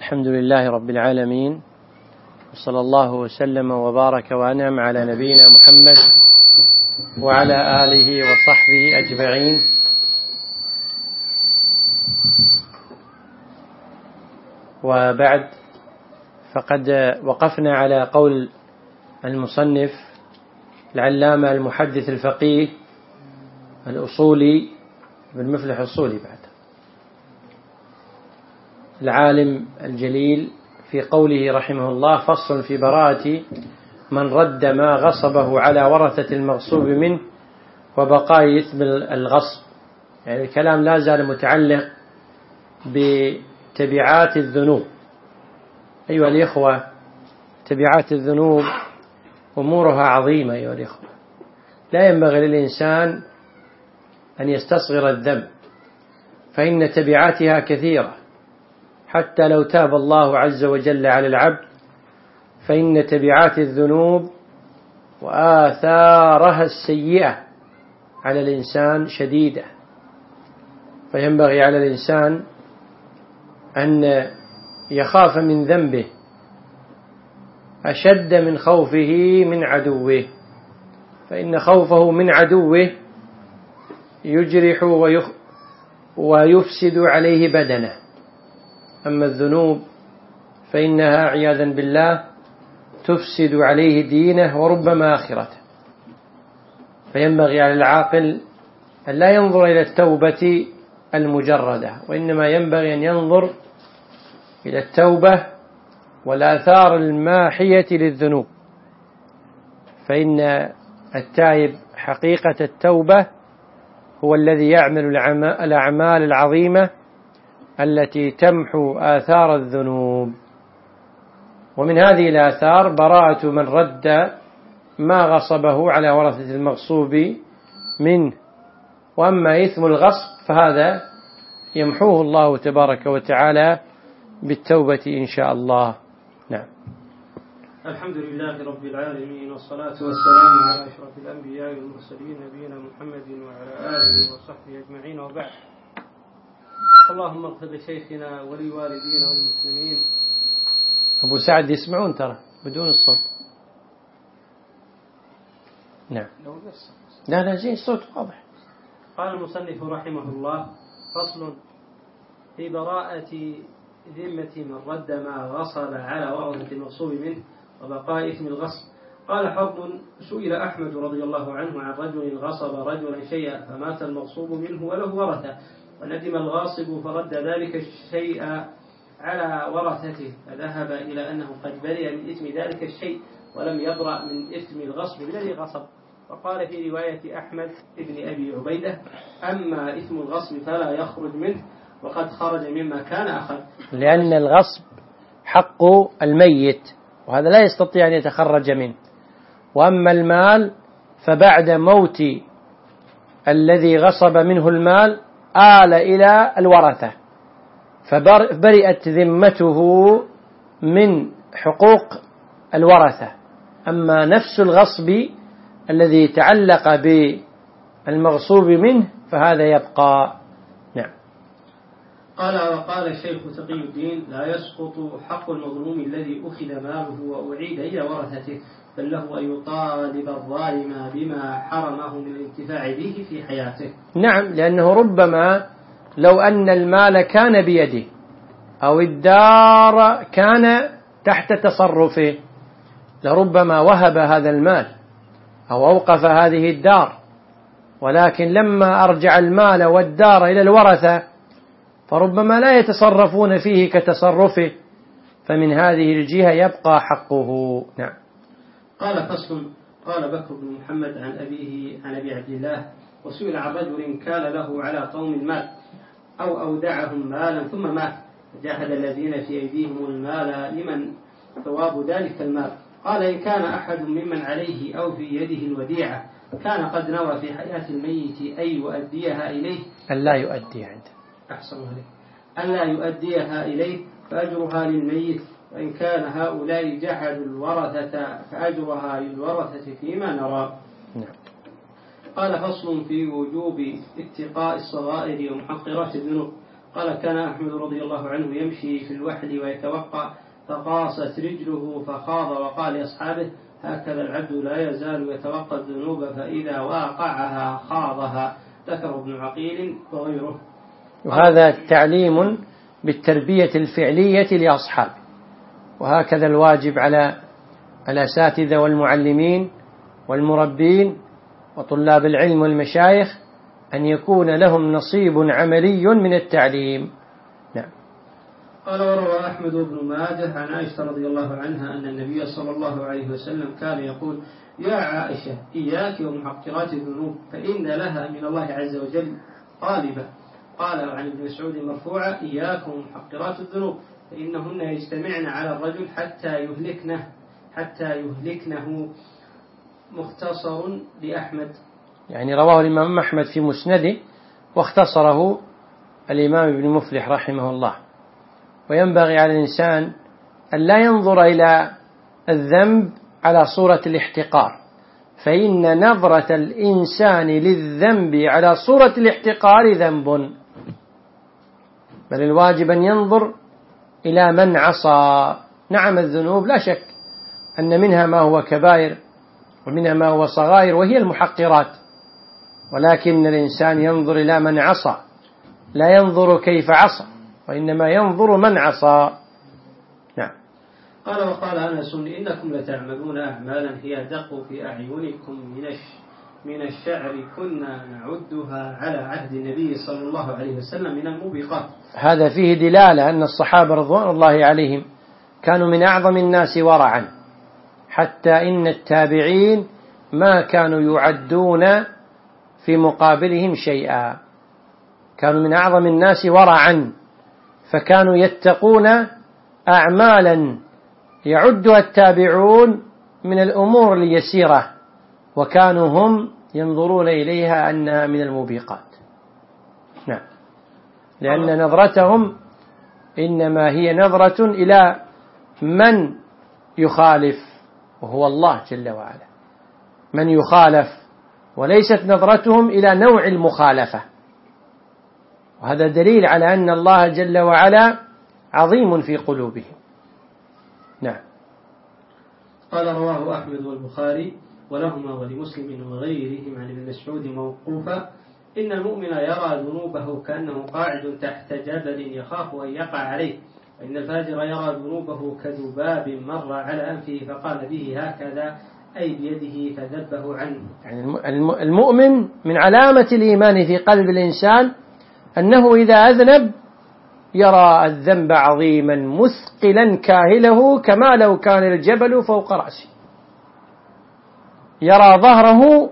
الحمد لله رب العالمين، وصلى الله وسلم وبارك وأنعم على نبينا محمد وعلى آله وصحبه أجمعين. وبعد، فقد وقفنا على قول المصنف العلامة المحدث الفقيه الأصولي بن مفلح الأصولي بعد العالم الجليل في قوله رحمه الله: فصل في براءة من رد ما غصبه على ورثة المغصوب منه وبقاء إثم الغصب. يعني الكلام لا زال متعلق بتبعات الذنوب. أيها الإخوة، تبعات الذنوب أمورها عظيمة أيها الإخوة، لا ينبغي للإنسان أن يستصغر الذنب، فإن تبعاتها كثيرة. حتى لو تاب الله عز وجل على العبد، فإن تبعات الذنوب وآثارها السيئة على الإنسان شديدة، فينبغي على الإنسان أن يخاف من ذنبه أشد من خوفه من عدوه، فإن خوفه من عدوه يجرح ويفسد عليه بدنه. أما الذنوب فإنها عياذا بالله تفسد عليه دينه وربما آخرته. فينبغي على العاقل أن لا ينظر إلى التوبة المجردة، وإنما ينبغي أن ينظر إلى التوبة والآثار الماحية للذنوب، فإن التائب حقيقة التوبة هو الذي يعمل الأعمال العظيمة التي تمحو آثار الذنوب. ومن هذه الآثار براءة من رد ما غصبه على ورثة المغصوب منه. وأما إثم الغصب فهذا يمحوه الله تبارك وتعالى بالتوبة إن شاء الله. نعم. الحمد لله رب العالمين، والصلاة والسلام على أشرف الأنبياء والمرسلين نبينا محمد وعلى آله وصحبه أجمعين، وبعد. اللهم اغفر لشيخنا ولوالدينا والمسلمين. أبو سعد يسمعون ترى بدون الصوت. نعم. لا زين، الصوت واضح. قال المصنف رحمه الله: فصل في براءة ذمة من رد ما غصب على ورثة المغصوب منه وبقاء إثم الغصب. قال حرب: سئل أحمد رضي الله عنه عن رجل غصب رجلا شيئا فمات المغصوب منه وله ورثة، وندم الغاصب فرد ذلك الشيء على ورثته، فذهب إلى أنه قد برئ من إثم ذلك الشيء ولم يبرأ من إثم الغصب الذي غصب. وقال في رواية أحمد ابن أبي عبيدة: أما إثم الغصب فلا يخرج منه وقد خرج مما كان أخذ، لأن الغصب حق الميت وهذا لا يستطيع أن يتخرج منه. وأما المال فبعد موت الذي غصب منه المال آل إلى الورثة، فبرئت ذمته من حقوق الورثة. أما نفس الغصب الذي تعلق بالمغصوب منه فهذا يبقى. نعم. قال: وقال الشيخ تقي الدين: لا يسقط حق المظلوم الذي أخذ ماله وأعيد إلى ورثته، بل له أن يطالب الظالم بما حرمه من الانتفاع به في حياته. نعم، لأنه ربما لو أن المال كان بيده أو الدار كان تحت تصرفه لربما وهب هذا المال أو أوقف هذه الدار، ولكن لما أرجع المال والدار إلى الورثة فربما لا يتصرفون فيه كتصرفه، فمن هذه الجهة يبقى حقه. نعم. قال: فصل. قال بكر بن محمد عن أبيه عن أبي عبد الله: وسئل عن رجل كان له على قوم المال أو أودعهم مالا ثم مات، فجاهد الذين في أيديهم المال لمن ثواب ذلك المال. قال: إن كان أحد ممن عليه أو في يده الوديعة كان قد نوى في حياة الميت أن يؤديها إليه، ألا يؤدي عنده، أحسن عليه، ألا يؤديها إليه فأجرها للميت، وإن كان هؤلاء جحدوا الورثة فأجرها للورثة فيما نرى. قال: فصل في وجوب اتقاء الصغائر ومحقرات الذنوب. قال كان أحمد رضي الله عنه يمشي في الوحل ويتوقع فقاست رجله فخاض وقال لأصحابه هكذا العبد لا يزال يتوقع الذنوب فإذا واقعها خاضها. ذكره ابن عقيل وغيره. وهذا تعليم بالتربية الفعلية لأصحابه، وهكذا الواجب على الأساتذة والمعلمين والمربين وطلاب العلم والمشايخ أن يكون لهم نصيب عملي من التعليم. نعم. قال وروى أحمد بن ماجه عن عائشة رضي الله عنها أن النبي صلى الله عليه وسلم كان يقول يا عائشة إياك ومحقرات الذنوب فإن لها من الله عز وجل طالبة. قال عن ابن مسعود مرفوعة إياكم ومحقرات الذنوب فإنهن يجتمعن على الرجل حتى يهلكنه. مختصر لأحمد. يعني رواه الإمام أحمد في مسنده واختصره الإمام ابن مفلح رحمه الله. وينبغي على الإنسان أن لا ينظر إلى الذنب على صورة الاحتقار، فإن نظرة الإنسان للذنب على صورة الاحتقار ذنب، بل الواجب أن ينظر إلى من عصى. نعم الذنوب لا شك أن منها ما هو كبائر ومنها ما هو صغائر وهي المحقرات، ولكن الإنسان ينظر إلى من عصى، لا ينظر كيف عصى، وإنما ينظر من عصى. نعم. قال وقال أنس إنكم لتعملون أعمالا هي أدق في أعينكم من الشعر كنا نعدها على عهد النبي صلى الله عليه وسلم من الموبقات. هذا فيه دلالة أن الصحابة رضوان الله عليهم كانوا من أعظم الناس ورعا، حتى إن التابعين ما كانوا يعدون في مقابلهم شيئا، كانوا من أعظم الناس ورعا، فكانوا يتقون أعمالا يعدها التابعون من الأمور اليسيرة، وكانوا هم ينظرون إليها أنها من الموبقات. نعم. لأن نظرتهم إنما هي نظرة إلى من يخالف، وهو الله جل وعلا من يخالف، وليست نظرتهم إلى نوع المخالفة. وهذا دليل على أن الله جل وعلا عظيم في قلوبهم. نعم. قال رواه أحمد والبخاري ولهما ولمسلم وغيرهم عن ابن مسعود موقوفا إن المؤمن يرى ذنوبه كأنه قاعد تحت جبل يخاف أن يقع عليه، وإن الفاجر يرى ذنوبه كذباب مر على أنفه فقال به هكذا أي بيده فذبه عنه. يعني المؤمن من علامة الإيمان في قلب الإنسان أنه إذا أذنب يرى الذنب عظيما مثقلا كاهله كما لو كان الجبل فوق رأسه، يرى ظهره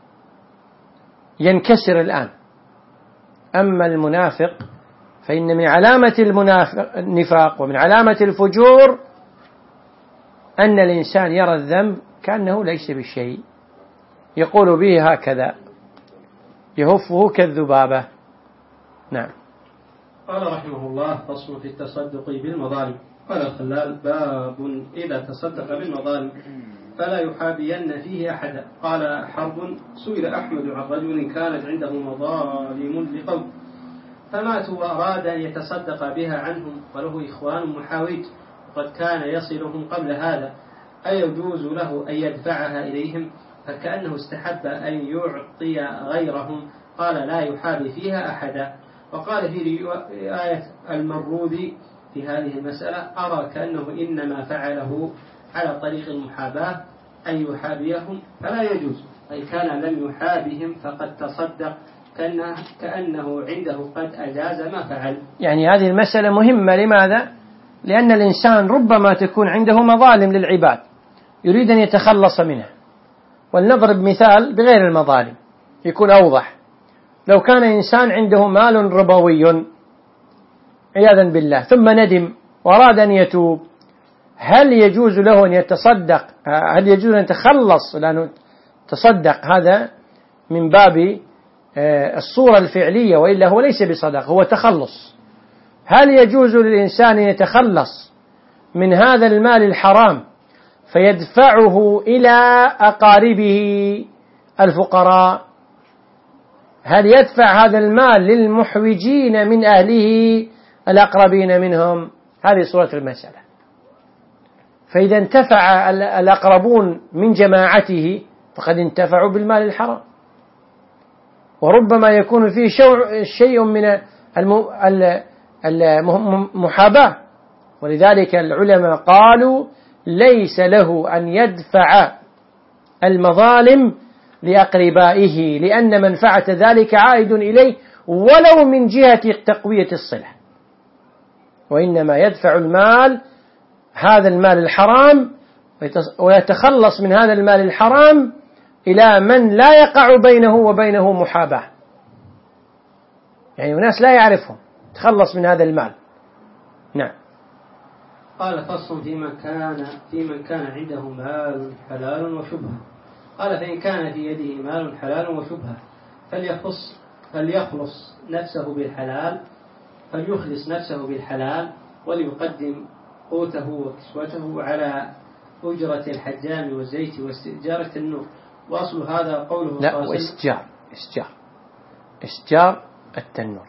ينكسر الآن. أما المنافق فإن من علامة النفاق ومن علامة الفجور أن الإنسان يرى الذنب كأنه ليس بشيء، يقول به هكذا، يهفه كالذبابة. نعم. قال رحمه الله فصل في التصدق بالمظالم. قال الخلال باب إذا تصدق بالمظالم فلا يحابين فيه أحدا. قال حرب سئل أحمد عن رجل كانت عنده مظالم لقوم فماتوا وأراد أن يتصدق بها عنهم وله إخوان محاوج وقد كان يصلهم قبل هذا، أيجوز له أن يدفعها إليهم؟ فكأنه استحب أن يعطي غيرهم. قال لا يحابي فيها أحدا. وقال في آية المروذي في هذه المسألة أرى كأنه إنما فعله على طريق المحاباة أن يحابيهم فلا يجوز، أي كان لم يحابهم فقد تصدق كأنه عنده قد أجاز ما فعل. يعني هذه المسألة مهمة. لماذا؟ لأن الإنسان ربما تكون عنده مظالم للعباد يريد أن يتخلص منها. ولنضرب مثال بغير المظالم يكون أوضح. لو كان إنسان عنده مال ربوي عياذا بالله ثم ندم وأراد أن يتوب، هل يجوز له أن يتصدق؟ هل يجوز أن يتخلص؟ لأنه تصدق هذا من باب الصورة الفعلية، وإلا هو ليس بصدق، هو تخلص. هل يجوز للإنسان أن يتخلص من هذا المال الحرام فيدفعه إلى أقاربه الفقراء هل يدفع هذا المال للمحوجين من أهله الأقربين منهم؟ هذه صورة المسألة. فإذا انتفع الأقربون من جماعته فقد انتفعوا بالمال الحرام، وربما يكون فيه شيء من المحاباة. ولذلك العلماء قالوا ليس له أن يدفع المظالم لأقربائه، لأن منفعة ذلك عائد إليه ولو من جهة تقوية الصلة، وإنما يدفع المال، هذا المال الحرام، ويتخلص من هذا المال الحرام إلى من لا يقع بينه وبينه محاباة، يعني الناس لا يعرفهم، تخلص من هذا المال. نعم. قال فصل في من كان عنده مال حلال وشبهة. قال فإن كان في يده مال حلال وشبهة فليخلص نفسه بالحلال وليقدم قوته وكسوته على أجرة الحجام والزيت واستئجار التنور. وأصل هذا قوله لا، إسجار التنور.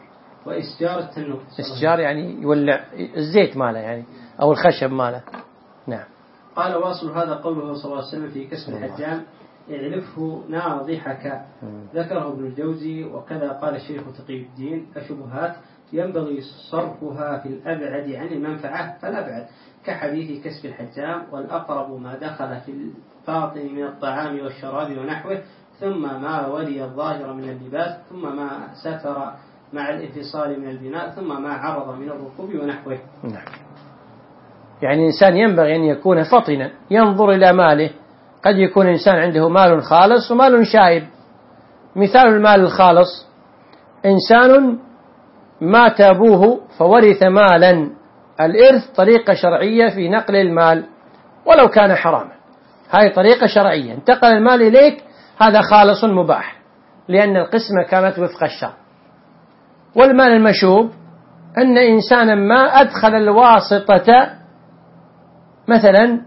إسجار يعني يولع الزيت ماله يعني أو الخشب ماله. نعم. قال واصل هذا قوله صلى الله عليه وسلم في كسب الحجام اعرفه ناضحك. ذكره ابن الجوزي وكذا قال الشيخ تقي الدين. الشبهات ينبغي صرفها في الأبعد عن المنفعة فالأبعد، كحديث كسب الحجام، والأقرب ما دخل في الباطن من الطعام والشراب ونحوه، ثم ما ولي الظاهر من اللباس، ثم ما ستر مع الانفصال من البناء، ثم ما عرض من الركوب ونحوه. يعني الإنسان ينبغي أن يكون فطنا ينظر إلى ماله. قد يكون إنسان عنده مال خالص ومال شائب. مثال المال الخالص: إنسان مات أبوه فورث مالا، الإرث طريقة شرعية في نقل المال ولو كان حراما، هذه طريقة شرعية، انتقل المال إليك، هذا خالص مباح لأن القسمة كانت وفق الشرع. والمال المشوب أن إنسانا ما أدخل الواسطة مثلا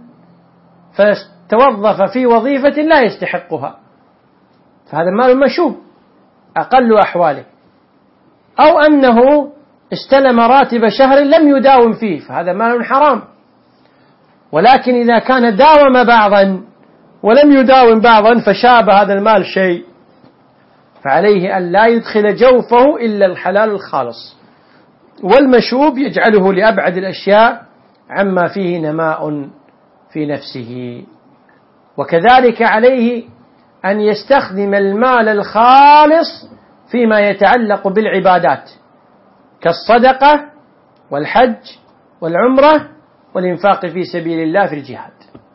فتوظف في وظيفة لا يستحقها، فهذا مال مشوب أقل أحواله. أو أنه استلم راتب شهر لم يداوم فيه، فهذا مال حرام. ولكن إذا كان داوم بعضا ولم يداوم بعضا فشاب هذا المال شيء، فعليه أن لا يدخل جوفه إلا الحلال الخالص. والمشوب يجعله لأبعد الأشياء عما فيه نماء في نفسه. وكذلك عليه أن يستخدم المال الخالص فيما يتعلق بالعبادات كالصدقة والحج والعمرة والإنفاق في سبيل الله في الجهاد،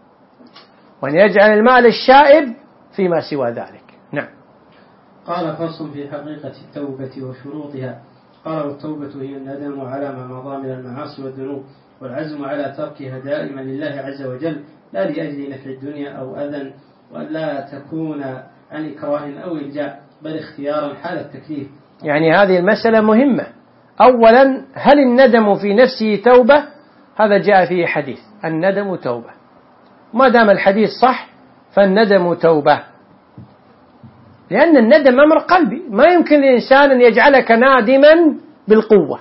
وأن يجعل المال الشائب فيما سوى ذلك. نعم. قال فصل في حقيقة التوبة وشروطها. قال التوبة هي الندم على ما مضى من المعاصي والذنوب، والعزم على تركها دائما لله عز وجل، لا لأجل نفع الدنيا أو أذى، ولا تكون عن إكراه أو إلجاء، بل اختيارا حال التكليف. يعني هذه المسألة مهمة. أولا، هل الندم في نفسه توبة؟ هذا جاء فيه حديث الندم توبة، ما دام الحديث صح فالندم توبة، لأن الندم أمر قلبي، ما يمكن للإنسان أن يجعلك نادما بالقوة.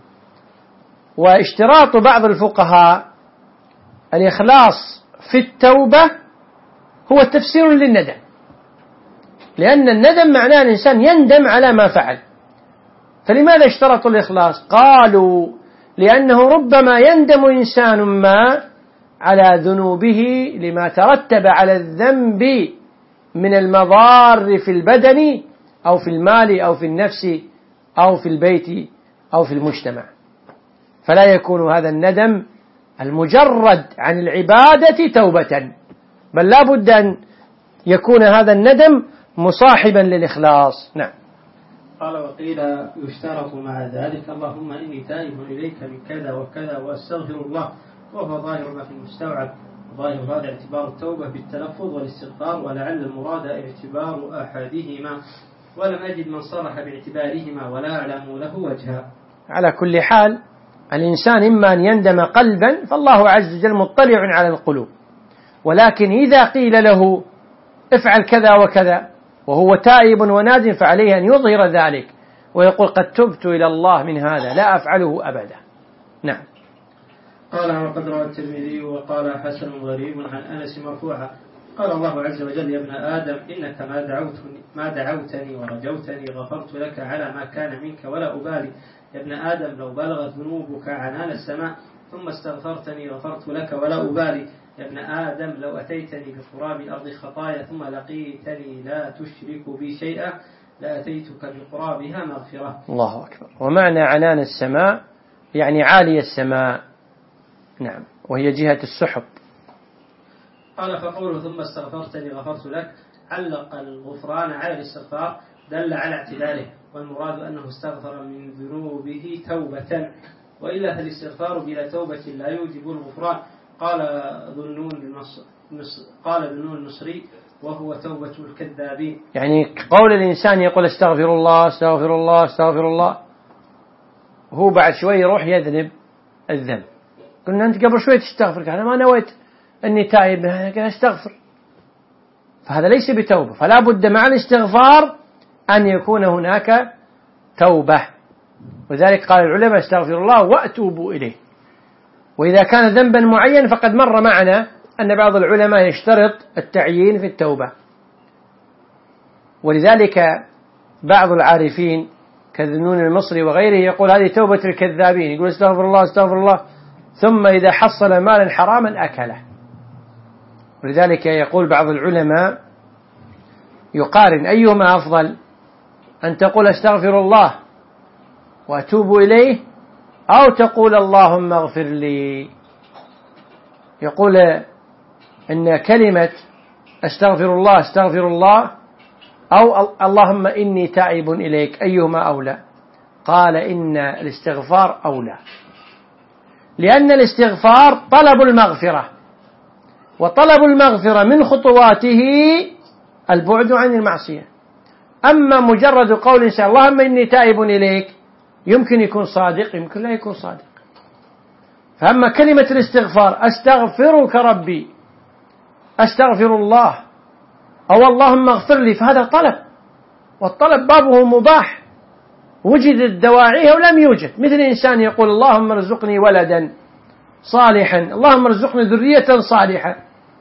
واشتراط بعض الفقهاء الإخلاص في التوبة هو تفسير للندم، لأن الندم معناه الإنسان يندم على ما فعل. فلماذا اشترطوا الإخلاص؟ قالوا لأنه ربما يندم إنسان ما على ذنوبه لما ترتب على الذنب من المضار في البدن أو في المال أو في النفس أو في البيت أو في المجتمع، فلا يكون هذا الندم المجرد عن العبادة توبة، بل لا بد أن يكون هذا الندم مصاحبا للإخلاص. نعم. قال وقيل يشترط مع ذلك اللهم إني تائب إليك من كذا وكذا وأستغفر الله، وهو ظاهر ما في المستوعب. ظاهر هذا اعتبار التوبة بالتلفظ والاستغفار، ولعل المراد اعتبار أحدهما، ولم أجد من صرح باعتبارهما ولا أعلم له وجها. على كل حال الإنسان إما أن يندم قلبا، فالله عز وجل مطلع على القلوب، ولكن إذا قيل له افعل كذا وكذا وهو تائب وناد فعليه أن يظهر ذلك ويقول قد تبت إلى الله من هذا لا أفعله أبدا. نعم. قال وقد روى الترمذي وقال حسن غريب عن أنس مرفوعا قال الله عز وجل يا ابن آدم إنك ما دعوتني ورجوتني غفرت لك على ما كان منك ولا أبالي. يا ابن آدم لو بلغت ذنوبك عنان السماء ثم استغفرتني غفرت لك ولا أبالي. يا ابن آدم لو أتيتني بقراب الأرض خطايا ثم لقيتني لا تشرك بي شيئا لأتيتك بقرابها مغفرة. الله أكبر. ومعنى عنان السماء يعني عالي السماء. نعم. وهي جهة السحب. قال فقوله ثم استغفرتني غفرت لك علق الغفران على الاستغفار دل على اعتباره والمراد أنه استغفر من ذنوبه توبة وإلا فالاستغفار بلا توبة لا يوجب الغفران. قال ذنون المصري وهو توبة الكذابين. يعني قول الإنسان يقول استغفر الله استغفر الله استغفر الله هو بعد شوي يروح يذنب الذنب. قلنا أنت قبل شوي تستغفر أنا ما نويت أني تائب أنا استغفر فهذا ليس بتوبة. فلا بد مع الاستغفار أن يكون هناك توبة. وذلك قال العلماء استغفر الله وأتوبوا إليه. وإذا كان ذنبا معين فقد مر معنا أن بعض العلماء يشترط التعيين في التوبة. ولذلك بعض العارفين كذنون المصري وغيره يقول هذه توبة الكذابين يقول استغفر الله استغفر الله ثم إذا حصل مالا حراما أكله. ولذلك يقول بعض العلماء يقارن أيهما أفضل أن تقول استغفر الله وأتوب إليه أو تقول اللهم اغفر لي. يقول إن كلمة استغفر الله استغفر الله أو اللهم إني تائب إليك أيهما أولى؟ قال إن الاستغفار أولى لأن الاستغفار طلب المغفرة وطلب المغفرة من خطواته البعد عن المعصية. أما مجرد قول إنسان اللهم إني تائب إليك يمكن يكون صادق يمكن لا يكون صادق. فأما كلمة الاستغفار أستغفرك ربي أستغفر الله أو اللهم اغفر لي فهذا طلب والطلب بابه مباح وجدت دواعيه ولم يوجد. مثل إنسان يقول اللهم ارزقني ولدا صالحا اللهم ارزقني ذرية صالحة.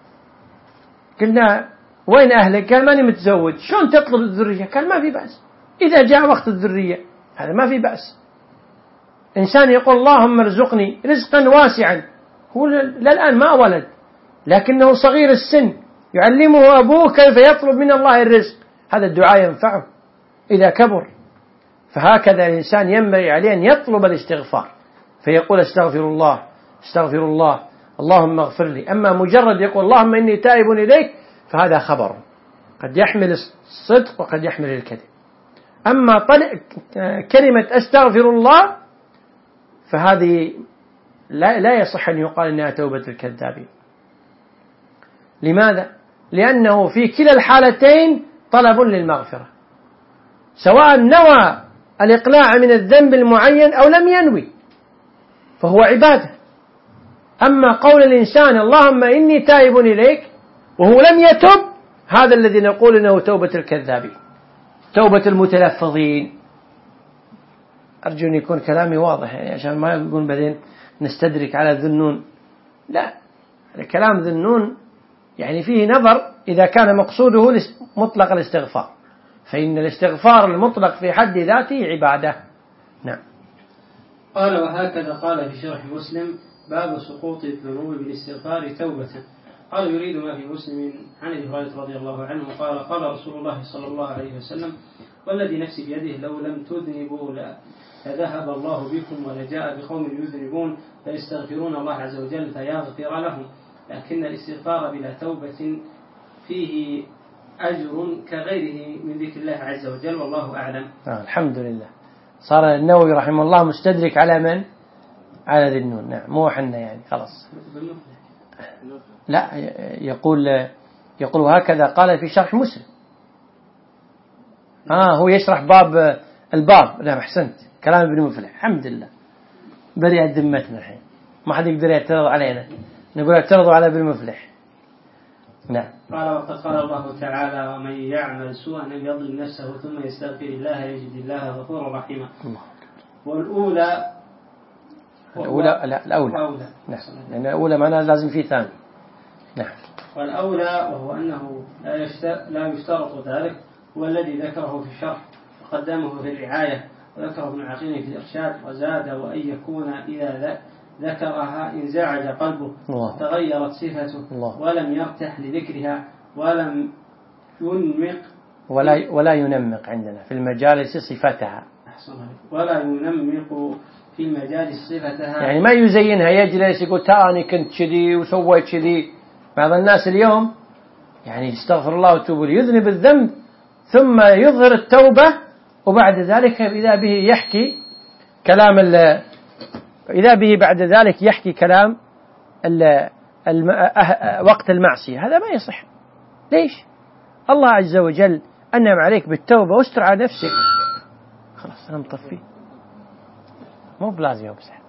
قلنا وين أهلك؟ قال ماني متزوج. شلون تطلب الذرية؟ قال ما في بأس إذا جاء وقت الذرية هذا ما في بأس. إنسان يقول اللهم ارزقني رزقا واسعا هو للآن ما ولد لكنه صغير السن يعلمه أبوه كيف يطلب من الله الرزق هذا الدعاء ينفعه إذا كبر. فهكذا الإنسان ينبغي عليه أن يطلب الاستغفار فيقول استغفر الله استغفر الله اللهم اغفر لي. أما مجرد يقول اللهم إني تائب إليك فهذا خبر قد يحمل الصدق وقد يحمل الكذب. أما كلمة أستغفر الله فهذه لا يصح أن يقال إنها توبة الكذابين. لماذا؟ لأنه في كلا الحالتين طلب للمغفرة سواء نوى الإقلاع من الذنب المعين أو لم ينوي فهو عبادة. أما قول الإنسان اللهم إني تائب إليك وهو لم يتب هذا الذي نقول إنه توبة الكذابين توبة المتلفظين. أرجو أن يكون كلامي واضح يعني عشان ما يقول بعدين نستدرك على ذنون. لا الكلام ذنون يعني فيه نظر إذا كان مقصوده مطلق الاستغفار فإن الاستغفار المطلق في حد ذاته عبادة. نعم. قال وهكذا قال في شرح مسلم باب سقوط الذنوب بالاستغفار توبة. قال يريد ما في مسلم عن ابي هريرة رضي الله عنه قال قال رسول الله صلى الله عليه وسلم والذي نفسي بيده لو لم تذنبوا لذهب الله بكم ولجاء بقوم يذنبون فيستغفرون الله عز وجل فيغفر لهم لكن الاستغفار بلا توبة فيه أجر كغيره من ذكر الله عز وجل والله أعلم. الحمد لله. صار النووي رحمه الله مستدرك على من؟ على ذي النون. نعم مو حنا يعني خلاص. لا يقول هكذا قال في شرح مسلم. هو يشرح باب الباب. لا أحسنت كلام ابن مفلح الحمد لله بريئة ذمتنا الحين ما حد يقدر يعترض علينا نقول اعترضوا على ابن مفلح. نعم. قال وقد قال الله تعالى ومن يعمل سوءا أن يظلم نفسه ثم يستغفر الله يجد الله غفورا رحيما. والأولى الأولى نعم، لأن الأولى معناها لازم فيه ثاني. نعم. والأولى وهو أنه لا يشترط ذلك هو الذي ذكره في الشرح وقدمه في الرعاية، وذكره ابن عقيل في الإرشاد، وزاد وأن يكون إذا ذكرها انزعج قلبه وتغيرت صفته ولم يرتح لذكرها ولم ينمق ولا ينمق عندنا في المجالس صفتها، ولا ينمق في المجالس صفتها، يعني ما يزينها، يجلس يقول تاني كنت كذي وسويت كذي. بعض الناس اليوم يعني يستغفر الله ويتوب يذنب الذنب ثم يظهر التوبة، وبعد ذلك إذا به يحكي كلام إذا به بعد ذلك يحكي كلام وقت المعصية. هذا ما يصح. ليش؟ الله عز وجل أنعم عليك بالتوبة واستر على نفسك. خلاص أنا مطفي، مو بلازم يمسح.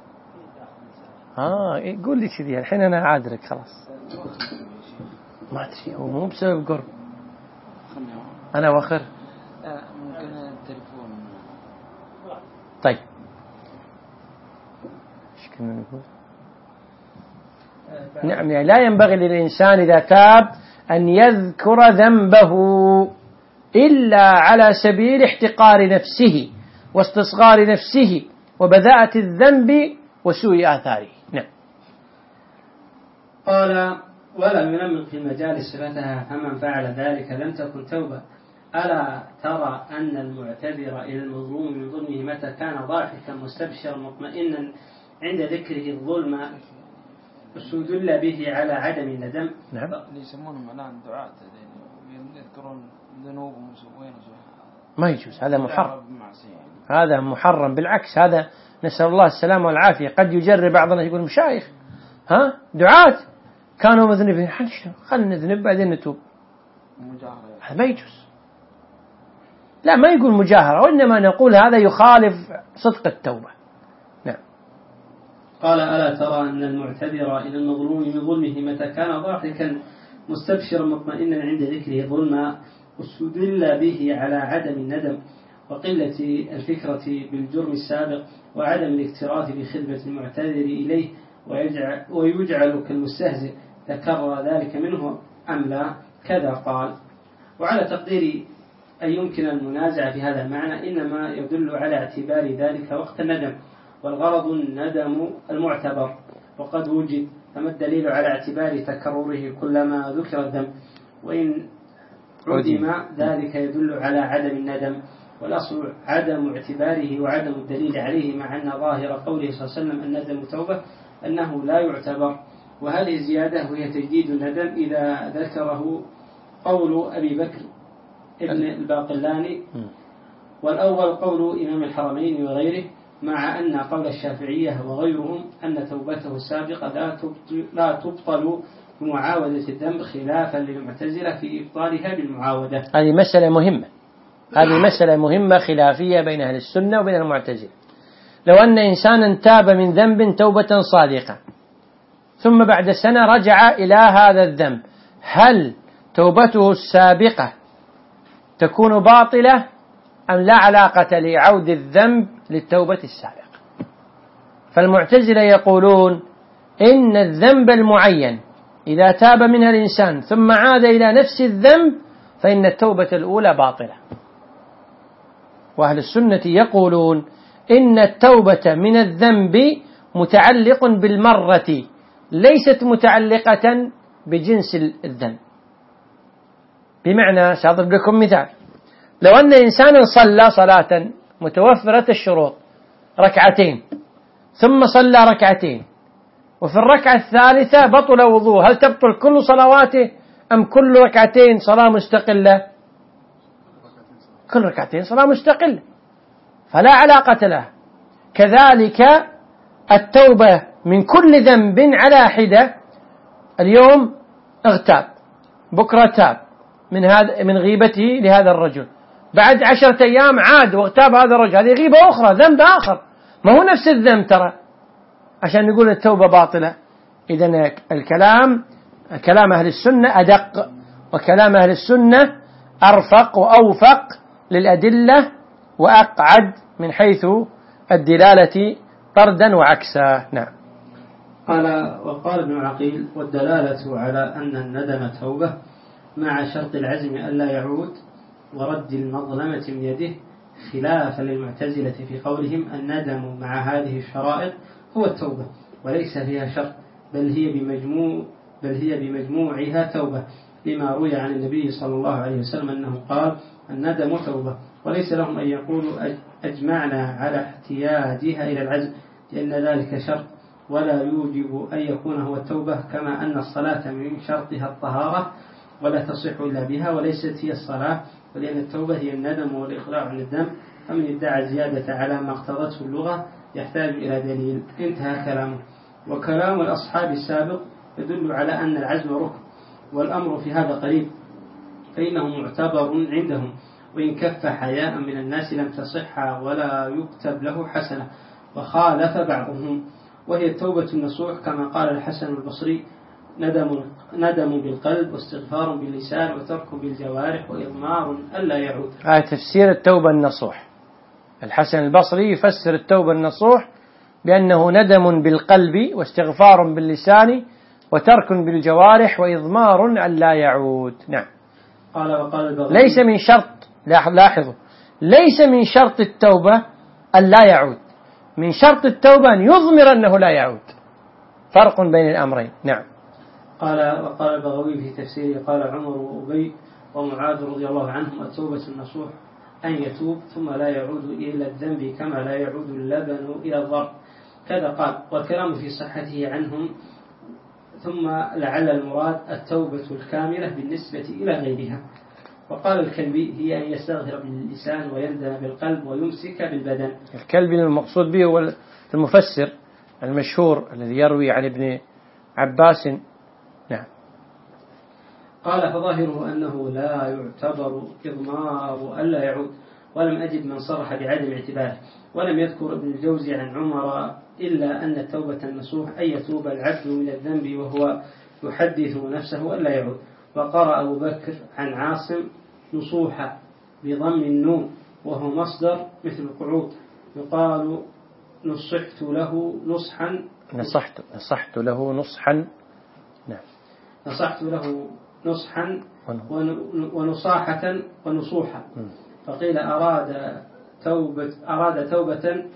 قول لي كذي الحين أنا عادرك خلاص. ما أدري، هو مو بسبب قرب. أنا وخر. ممكن التليفون. طيب ايش كنا نقول؟ نعم، يعني لا ينبغي للإنسان إذا تاب أن يذكر ذنبه إلا على سبيل احتقار نفسه واستصغار نفسه وبذاءة الذنب وسوء آثاره. نعم. قال ولم ينمق في المجالس صفتها، فمن فعل ذلك لم تكن توبة. ألا ترى أن المعتذر إلى المظلوم من ظلمه متى كان ضاحكا مستبشرا مطمئنا عند ذكره الظلم استدل به على عدم الندم. نعم. يسمونهم الآن دعاة يذكرون ذنوبهم وسوين ما يجوز، هذا محرم. هذا محرم، بالعكس هذا نسأل الله السلامة والعافية. قد يجرب بعضنا يقول مشايخ دعاة كانوا مذنبين، خلنا نذنب بعدين نتوب. هذا ما يجوز. لا، ما يقول مجاهرة، وإنما نقول هذا يخالف صدق التوبة. نعم. قال ألا ترى أن المعتذر إلى المظلوم من ظلمه متى كان ضاحكا مستبشرا مطمئنا عند ذكره ظلما استدل به على عدم الندم وقلة الفكرة بالجرم السابق وعدم الاكتراث بخدمة المعتذر إليه ويجعل كالمستهزئ. تكرر ذلك منه أم لا؟ كذا قال. وعلى تقدير أن يمكن المنازع في هذا المعنى إنما يدل على اعتبار ذلك وقت الندم، والغرض الندم المعتبر وقد وجد، فما الدليل على اعتبار تكرره كلما ذكر الذنب؟ وإن عدم ذلك يدل على عدم الندم، والأصل عدم اعتباره وعدم الدليل عليه، مع أن ظاهر قوله صلى الله عليه وسلم الندم توبة أنه لا يعتبر. وهذه الزيادة وهي تجديد الندم إذا ذكره قول أبي بكر ابن الباقلاني، والأول قول إمام الحرمين وغيره، مع أن قول الشافعية وغيرهم أن توبته السابقة لا تبطل بمعاودة الذنب، خلافا للمعتزلة في إبطالها بالمعاودة. هذه مسألة مهمة، هذه مسألة مهمة خلافية بين أهل السنة وبين المعتزلة. لو أن إنسانا تاب من ذنب توبة صادقة ثم بعد سنة رجع إلى هذا الذنب، هل توبته السابقة تكون باطلة أم لا علاقة لعود الذنب للتوبة السابقة؟ فالمعتزلة يقولون إن الذنب المعين إذا تاب منها الإنسان ثم عاد إلى نفس الذنب فإن التوبة الأولى باطلة. وأهل السنة يقولون إن التوبة من الذنب متعلق بالمرة، ليست متعلقة بجنس الذنب. بمعنى، سأضرب لكم مثال: لو أن إنسانا صلى صلاة متوفرة الشروط ركعتين ثم صلى ركعتين وفي الركعة الثالثة بطل وضوء، هل تبطل كل صلواته أم كل ركعتين صلاة مستقلة؟ كل ركعتين صلاة مستقلة، فلا علاقة له. كذلك التوبة من كل ذنب على حدة، اليوم اغتاب، بكرة تاب من غيبته لهذا الرجل، بعد 10 أيام عاد واغتاب هذا الرجل، هذه غيبة أخرى، ذنب آخر، ما هو نفس الذنب ترى، عشان نقول التوبة باطلة. إذن الكلام كلام أهل السنة أدق، وكلام أهل السنة أرفق وأوفق للأدلة وأقعد من حيث الدلالة طردا وعكسا. نعم. وقال ابن عقيل: والدلالة على أن الندم توبة مع شرط العزم ألا يعود ورد المظلمة من يده، خلافا للمعتزلة في قولهم الندم مع هذه الشرائط هو التوبة وليس فيها شرط، بل هي بمجموعها توبة، لما روي عن النبي صلى الله عليه وسلم أنه قال: الندم توبة، وليس لهم أن يقولوا أجمعنا على احتياجها إلى العزم، لأن ذلك شرط ولا يوجب أن يكون هو التوبة، كما أن الصلاة من شرطها الطهارة ولا تصح إلا بها وليست هي الصلاة، ولأن التوبة هي الندم والإقلاع عن الذنب، فمن ادعى زيادة على ما اقتضته اللغة يحتاج إلى دليل. انتهى كلامه. وكلام الأصحاب السابق يدل على أن العزم ركن، والأمر في هذا قريب، فإنه معتبر عندهم، وإن كف حياء من الناس لم تصح ولا يكتب له حسنة. وخالف بعضهم، وهي التوبة النصوح، كما قال الحسن البصري: ندم بالقلب واستغفار باللسان وترك بالجوارح وإضمار ألا يعود. تفسير التوبة النصوح. الحسن البصري يفسر التوبة النصوح بأنه ندم بالقلب واستغفار باللسان وترك بالجوارح وإضمار ألا يعود. نعم. وقال ليس من شرط، لاحظوا، ليس من شرط التوبة أن لا يعود، من شرط التوبة أن يضمر أنه لا يعود، فرق بين الأمرين. نعم. وقال البغوي في تفسيره: قال عمر وأبي ومعاذ رضي الله عنهم: التوبة النصوح أن يتوب ثم لا يعود إلى الذنب كما لا يعود اللبن إلى الضرب. كذا قال، والكلام في صحته عنهم. ثم لعل المراد التوبة الكاملة بالنسبة إلى غيرها. وقال الكلبي: هي أن يستغفر باللسان ويندم بالقلب ويمسك بالبدن. الكلبي المقصود به هو المفسر المشهور الذي يروي عن ابن عباس. نعم. قال: فظاهره أنه لا يعتبر إضمار ألا يعود، ولم أجد من صرح بعدم اعتباره. ولم يذكر ابن الجوزي عن عمر إلا أن التوبة النصوح أن يتوب العبد من الذنب وهو يحدث نفسه ألا يعود. وقرأ أبو بكر عن عاصم: نصوحا بضم النون، وهو مصدر مثل القعود، يقال نصحت له نصحا. نصحت له نصحا. نعم. نصحت له نصحا ونصاحة ونصوحا. فقيل أراد توبة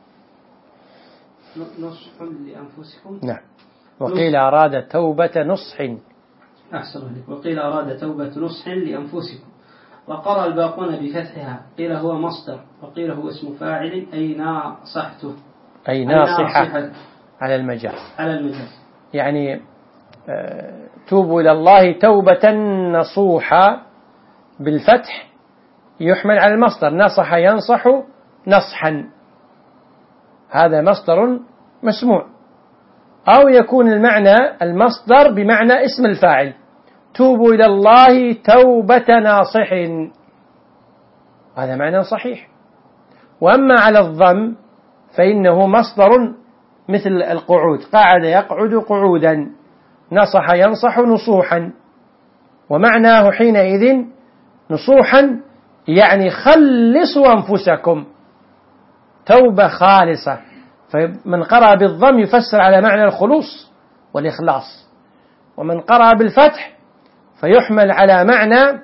نصح لأنفسكم. نعم. وقيل أراد توبة نصح. أحسن لك. وقيل أراد توبة نصح لأنفسكم. وقرأ الباقون بفتحها، قيل هو مصدر، وقيل هو اسم فاعل، أي ناصحته، أي ناصحة على المجاز. يعني توبوا إلى الله توبة نصوحا بالفتح يحمل على المصدر، نصح ينصح نصحا، هذا مصدر مسموع. أو يكون المعنى المصدر بمعنى اسم الفاعل، توبوا إلى الله توبة ناصح، هذا معنى صحيح. وأما على الضم فإنه مصدر مثل القعود، قعد يقعد قعودا، نصح ينصح نصوحا، ومعناه حينئذ نصوحا يعني خلصوا أنفسكم، توبة خالصة. فمن قرأ بالضم يفسر على معنى الخلوص والإخلاص، ومن قرأ بالفتح فيحمل على معنى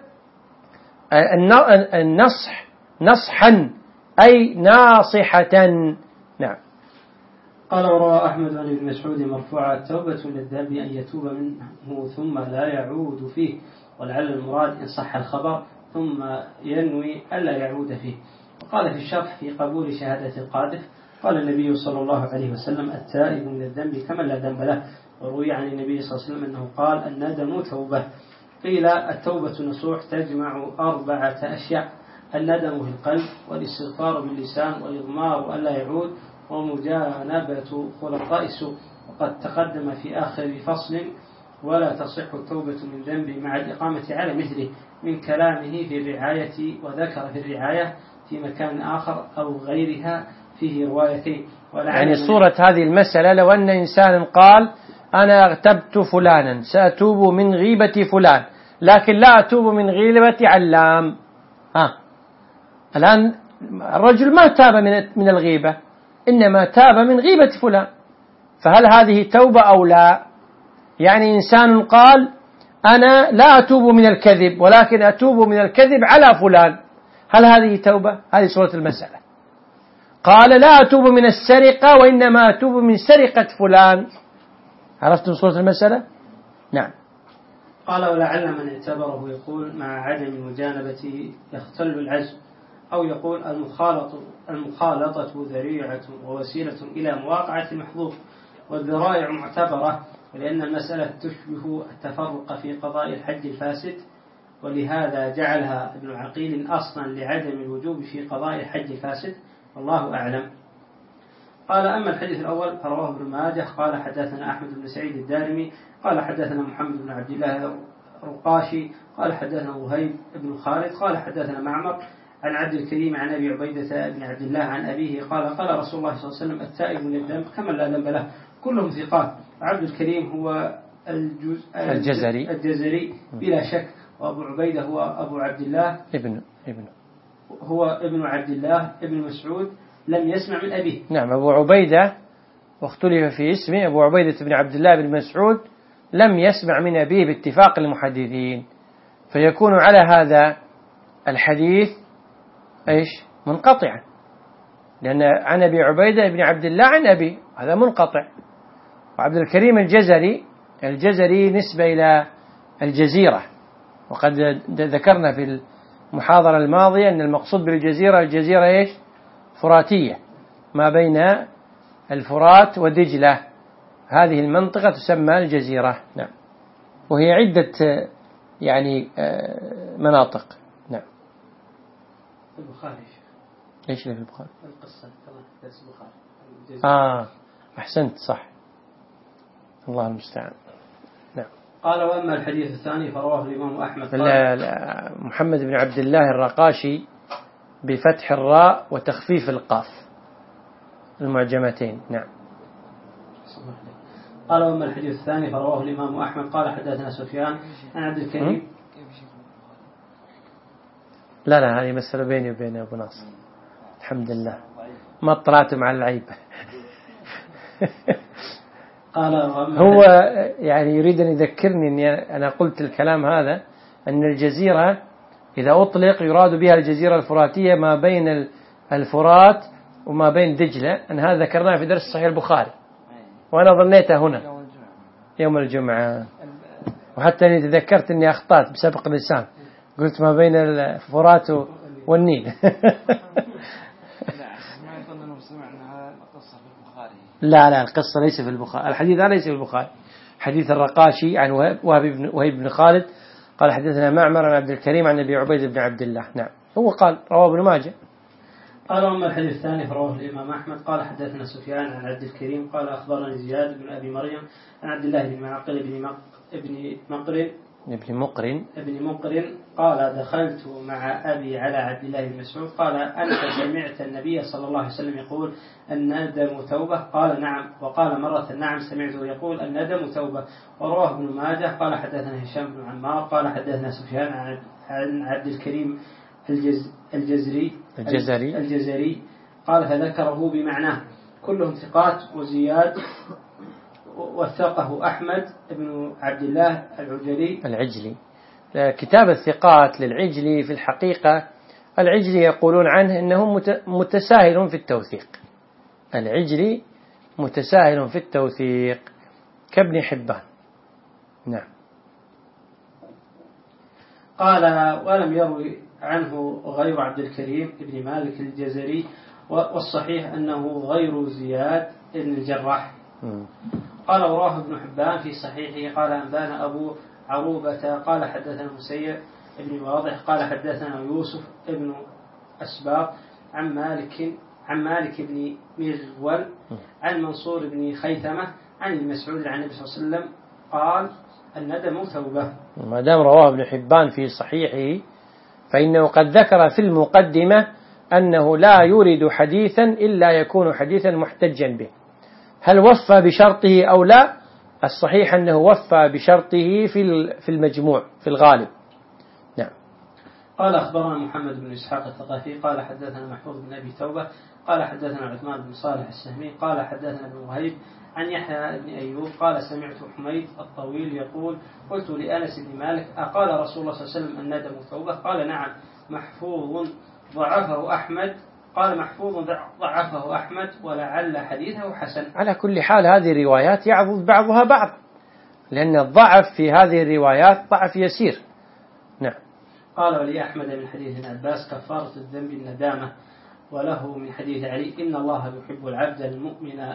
النصح، نصحا أي ناصحة. نعم. قال: وروى أحمد عن ابن مسعود مرفوعا: التوبة من الذنب أن يتوب منه ثم لا يعود فيه، ولعل المراد إن صح الخبر ثم ينوي ألا يعود فيه. وقال في الشرح في قبول شهادة القاذف: قال النبي صلى الله عليه وسلم: التائب من الذنب كمن لا ذنب له. وروي عن النبي صلى الله عليه وسلم أنه قال: الندم توبة. قيل: التوبة نصوح تجمع 4 أشياء: الندم في القلب، والاستغفار باللسان، والإضمار ألا يعود، ومجانبة خلطاء السوء. وقد تقدم في آخر فصل: ولا تصح التوبة من ذنب مع الإقامة على مثله، من كلامه في الرعاية، وذكر في الرعاية في مكان آخر أو غيرها فيه روايتين. يعني صورة هذه المسألة لو أن إنسان قال: أنا اغتبت فلانا سأتوب من غيبة فلان، لكن لا أتوب من غيبة علام. الآن الرجل ما تاب من الغيبة، إنما تاب من غيبة فلان، فهل هذه توبة أو لا؟ يعني إنسان قال أنا لا أتوب من الكذب ولكن أتوب من الكذب على فلان، هل هذه توبة؟ هذه صورة المسألة. قال لا أتوب من السرقة وإنما أتوب من سرقة فلان، عرفتم صورة المسألة؟ نعم. قال ولعل من اعتبره يقول مع عدم مجانبة يختل العزم، أو يقول المخالطة ذريعة ووسيلة إلى مواقعة المحظوظ، والذرائع معتبرة، ولأن المسألة تشبه التفرق في قضاء الحج الفاسد، ولهذا جعلها ابن عقيل أصلا لعدم الوجوب في قضاء الحج الفاسد، والله أعلم. قال أما الحديث الأول فرواه ابن ماجه قال حدثنا أحمد بن سعيد الدارمي قال حدثنا محمد بن عبد الله الرقاشي قال حدثنا وهيب بن خالد قال حدثنا معمر عن عبد الكريم عن أبي عبيدة بن عبد الله عن أبيه قال قال رسول الله صلى الله عليه وسلم التائب من الذنب كمن لا ذنب له، كلهم ثقات. عبد الكريم هو الجزري بلا شك، وأبو عبيدة هو أبو عبد الله هو ابن عبد الله ابن مسعود لم يسمع من أبيه. نعم، أبو عبيدة واختلف في اسمه، أبو عبيدة بن عبد الله بن مسعود لم يسمع من أبيه باتفاق المحدثين، فيكون على هذا الحديث إيش؟ منقطعا، لأن عن أبي عبيدة بن عبد الله عن أبي، هذا منقطع. وعبد الكريم الجزري نسبة إلى الجزيرة، وقد ذكرنا في المحاضرة الماضية أن المقصود بالجزيرة إيش؟ فراتية، ما بين الفرات ودجلة، هذه المنطقة تسمى الجزيرة. نعم، وهي عدة يعني مناطق. نعم. البخاري ايش اللي في البخاري؟ القصة درس البخاري. أحسنت، صح، الله المستعان. نعم. قال وأما الحديث الثاني فرواه الإمام أحمد محمد بن عبد الله الرقاشي بفتح الراء وتخفيف القاف المعجمتين. نعم. قال وأما الحديث الثاني فرواه الإمام أحمد قال حدثنا سفيان عن عبد الكريم. لا هذه مسألة بيني وبين أبو ناصر، الحمد لله ما اطلعت مع العيب. قال هو يعني يريد أن يذكرني أني أنا قلت الكلام هذا، أن الجزيرة إذا أطلق يراد بها الجزيرة الفراتية ما بين الفرات وما بين دجلة، أن هذا ذكرناه في درس صحيح البخاري، وأنا ظنيته هنا يوم الجمعة، وحتى أني تذكرت أني أخطأت بسبق اللسان، قلت ما بين الفرات والنيل. لا القصة ليس في البخاري، الحديث ليس في البخاري. حديث الرقاشي عن وهيب بن خالد قال حدثنا معمر عن عبد الكريم عن أبي عبيدة بن عبد الله. نعم، هو قال رواه ابن ماجه. قال أما الحديث الثاني فرواه الإمام أحمد قال حدثنا سفيان عن عبد الكريم قال أخبرني زياد بن أبي مريم عن عبد الله بن معقل ابن مقرن قال دخلت مع أبي على عبد الله بن مسعود قال أنت سمعت النبي صلى الله عليه وسلم يقول الندم توبة؟ قال نعم، وقال مرة نعم سمعته يقول الندم توبة. ورواه ابن ماجه قال حدثنا هشام بن عمار قال حدثنا سفيان عن عبد الكريم الجزري قال فذكره بمعناه، كلهم ثقات. وزياد وثقه أحمد بن عبد الله العجلي. كتاب الثقات للعجلي في الحقيقة العجلي يقولون عنه إنه متساهل في التوثيق، العجلي متساهل في التوثيق كابن حبان. نعم. قال ولم يروي عنه غير عبد الكريم بن مالك الجزري، والصحيح أنه غير زياد بن الجراح. قال وراه ابن حبان في صحيحه قال أنبانا أبو عروبة قال حدثنا مسيب بن واضح قال حدثنا يوسف بن أسباط عن مالك بن مغول عن منصور بن خيثمة عن المسعود عن النبي صلى الله عليه وسلم قال الندم توبة. ما دام رواه ابن حبان في صحيحه فإنه قد ذكر في المقدمة أنه لا يورد حديثا إلا يكون حديثا محتجا به، هل وفى بشرطه أو لا الصحيح أنه وفى بشرطه في المجموع في الغالب. نعم. قال أخبرنا محمد بن إسحاق الثقفي قال حدثنا محفوظ بن أبي توبة قال حدثنا عثمان بن صالح السهمي قال حدثنا ابن وهيب عن يحيى بن أيوب قال سمعت حميد الطويل يقول قلت لأنس بن مالك أقال رسول الله صلى الله عليه وسلم الندم توبة؟ قال نعم. محفوظ ضعفه أحمد قال محفوظ ضعفه أحمد ولعل حديثه حسن. على كل حال هذه الروايات يعضد بعضها بعض، لأن الضعف في هذه الروايات ضعف يسير. نعم. قال ولي أحمد من حديث ابن عباس كفارة الذنب الندامة، وله من حديث علي إن الله يحب العبد المؤمن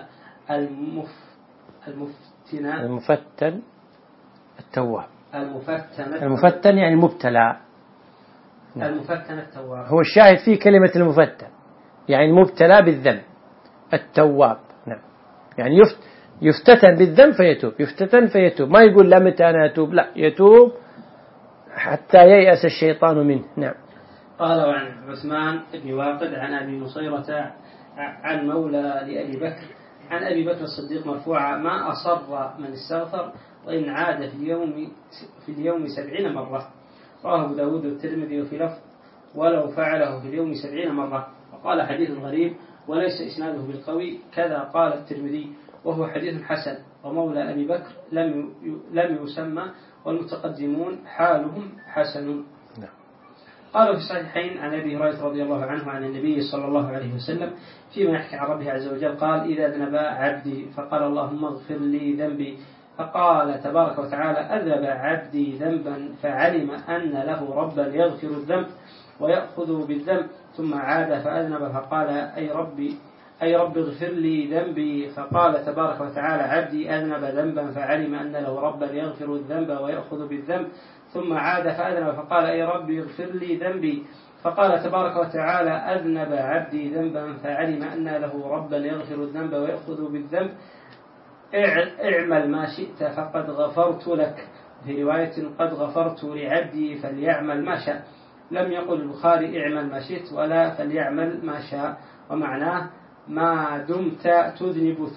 المفتن التواب. المفتن يعني المبتلى. نعم. المفتن التواب هو الشاهد فيه كلمة المفتن، يعني المبتلى بالذنب التواب. نعم. يعني يفتتن بالذنب فيتوب، يفتتن فيتوب، ما يقول لا متى أنا أتوب، لا يتوب حتى ييأس الشيطان منه. نعم. قال عن عثمان بن واقد عن أبي نصيرة عن مولى لأبي بكر عن أبي بكر الصديق مرفوعا ما أصر من استغفر وإن عاد في اليوم 70 مرة. رواه أبو داود والترمذي وفي لفظ ولو فعله في اليوم 70 مرة. وقال حديث غريب وليس إسناده بالقوي كذا قال الترمذي وهو حديث حسن. ومولى أبي بكر لم يسمى والمتقدمون حالهم حسن. قالوا في الصحيحين عن أبي هريرة رضي الله عنه عن النبي صلى الله عليه وسلم فيما يحكي عن ربه عز وجل قال إذا ذنب عبدي فقال اللهم اغفر لي ذنبي فقال تبارك وتعالى أذنب عبدي ذنبا فعلم أن له ربا يغفر الذنب ويأخذ بالذنب ثم عاد فأذنب فقال أي رب اغفر لي ذنبي فقال تبارك وتعالى عبدي أذنب ذنبا فعلم أن له ربا يغفر الذنب ويأخذ بالذنب ثم عاد فأذنب فقال أي رب اغفر لي ذنبي فقال تبارك وتعالى أذنب عبدي ذنبا فعلم أن له ربا يغفر الذنب ويأخذ بالذنب اعمل ما شئت فقد غفرت لك. في رواية قد غفرت لعبدي فليعمل ما شاء. لم يقل البخاري اعمل ما شئت ولا فليعمل ما شاء، ومعناه ما دمت تذنب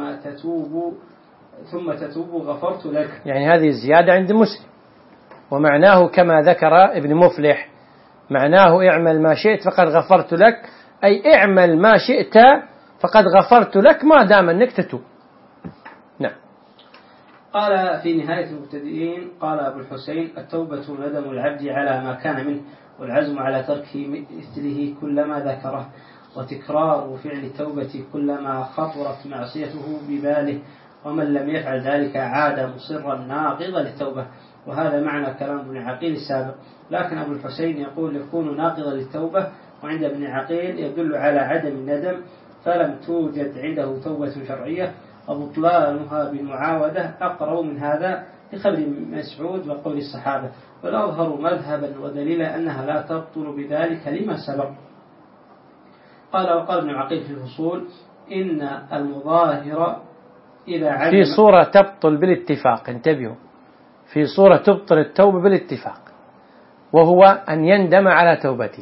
ثم تتوب غفرت لك. يعني هذه الزيادة عند مسلم، ومعناه كما ذكر ابن مفلح معناه اعمل ما شئت فقد غفرت لك، أي اعمل ما شئت فقد غفرت لك ما دام أنك تتوب. نعم. قال في نهاية المبتدئين قال أبو الحسين التوبة ندم العبد على ما كان منه والعزم على ترك مثله كلما ذكره وتكرار فعل التوبة كلما خطرت معصيته بباله، ومن لم يفعل ذلك عاد مصرا ناقضا للتوبة. وهذا معنى كلام ابن عقيل السابق. لكن أبو الحسين يقول يكون ناقضا للتوبة، وعند ابن عقيل يدل على عدم الندم، فلم توجد عنده توبة شرعية وبطلانها بالمعاودة أقرب من هذا لخبر مسعود وقول الصحابة، والأظهر مذهبا ودليلا أنها لا تبطل بذلك لما سبق. وقال ابن عقيل في الفصول إن المظاهر إذا علم في صورة تبطل بالاتفاق، انتبهوا، في صورة تبطل التوبة بالاتفاق، وهو أن يندم على توبته.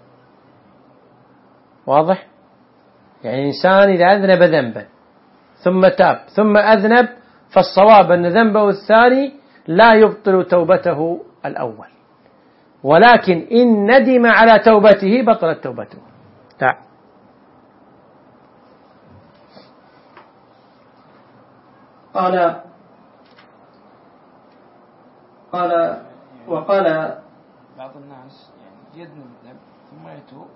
واضح؟ يعني إنسان إذا أذنب ذنبا ثم تاب ثم أذنب، فالصواب أن ذنبه الثاني لا يبطل توبته الأول، ولكن إن ندم على توبته بطلت توبته. تعال. وقال بعض الناس يعني يذنب الذنب ثم يتوب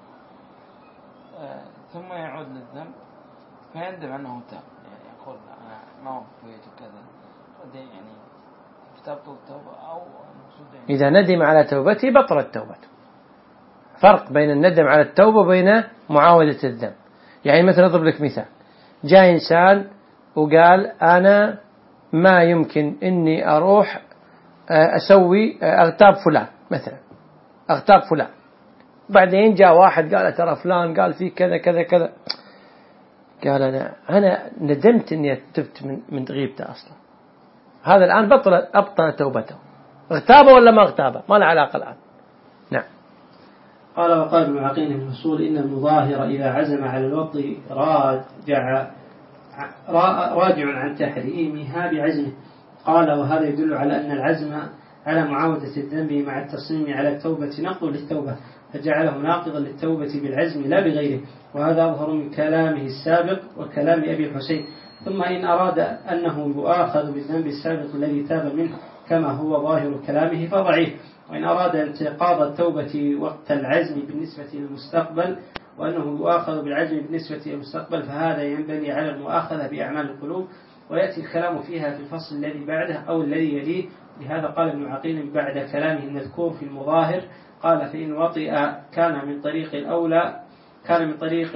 ثم يعود للذنب فيندم أنه تاب، يعني يقول أنا ما وفيت وكذا، يعني تبطل التوبة أو يعني إذا ندم على توبته بطلت توبته. فرق بين الندم على التوبة وبين معاودة الذنب. يعني مثلا أضرب لك مثال، جاء إنسان وقال أنا ما يمكن إني أروح أسوي أغتاب فلان مثلا، أغتاب فلان، بعدين جاء واحد قال ترى فلان قال فيه كذا كذا كذا، قال أنا ندمت إني تبت من غيبته أصلا، هذا الآن أبطل توبته. اغتابه ولا ما اغتابه ما له علاقة الآن. نعم. وقال ابن عقيل في الفصول إن المظاهر إذا عزم على الوطء راجع راجع عن تحريمها بعزمه. قال وهذا يدل على أن العزم على معاودة الذنب مع التصميم على التوبة نقض للتوبة، فجعله ناقضا للتوبة بالعزم لا بغيره، وهذا أظهر من كلامه السابق وكلام أبي الحسين. ثم إن أراد أنه يؤاخذ بالذنب السابق الذي تاب منه كما هو ظاهر كلامه فضعيف، وإن أراد انتقاض التوبة وقت العزم بالنسبة للمستقبل وأنه يؤاخذ بالعزم بالنسبة للمستقبل فهذا ينبني على المؤاخذة بأعمال القلوب، ويأتي الكلام فيها في الفصل الذي بعده أو الذي يليه. لهذا قال ابن عقيل بعد كلامه المذكور في المظاهر، قال فإن وطئ كان من طريق الأولى كان من طريق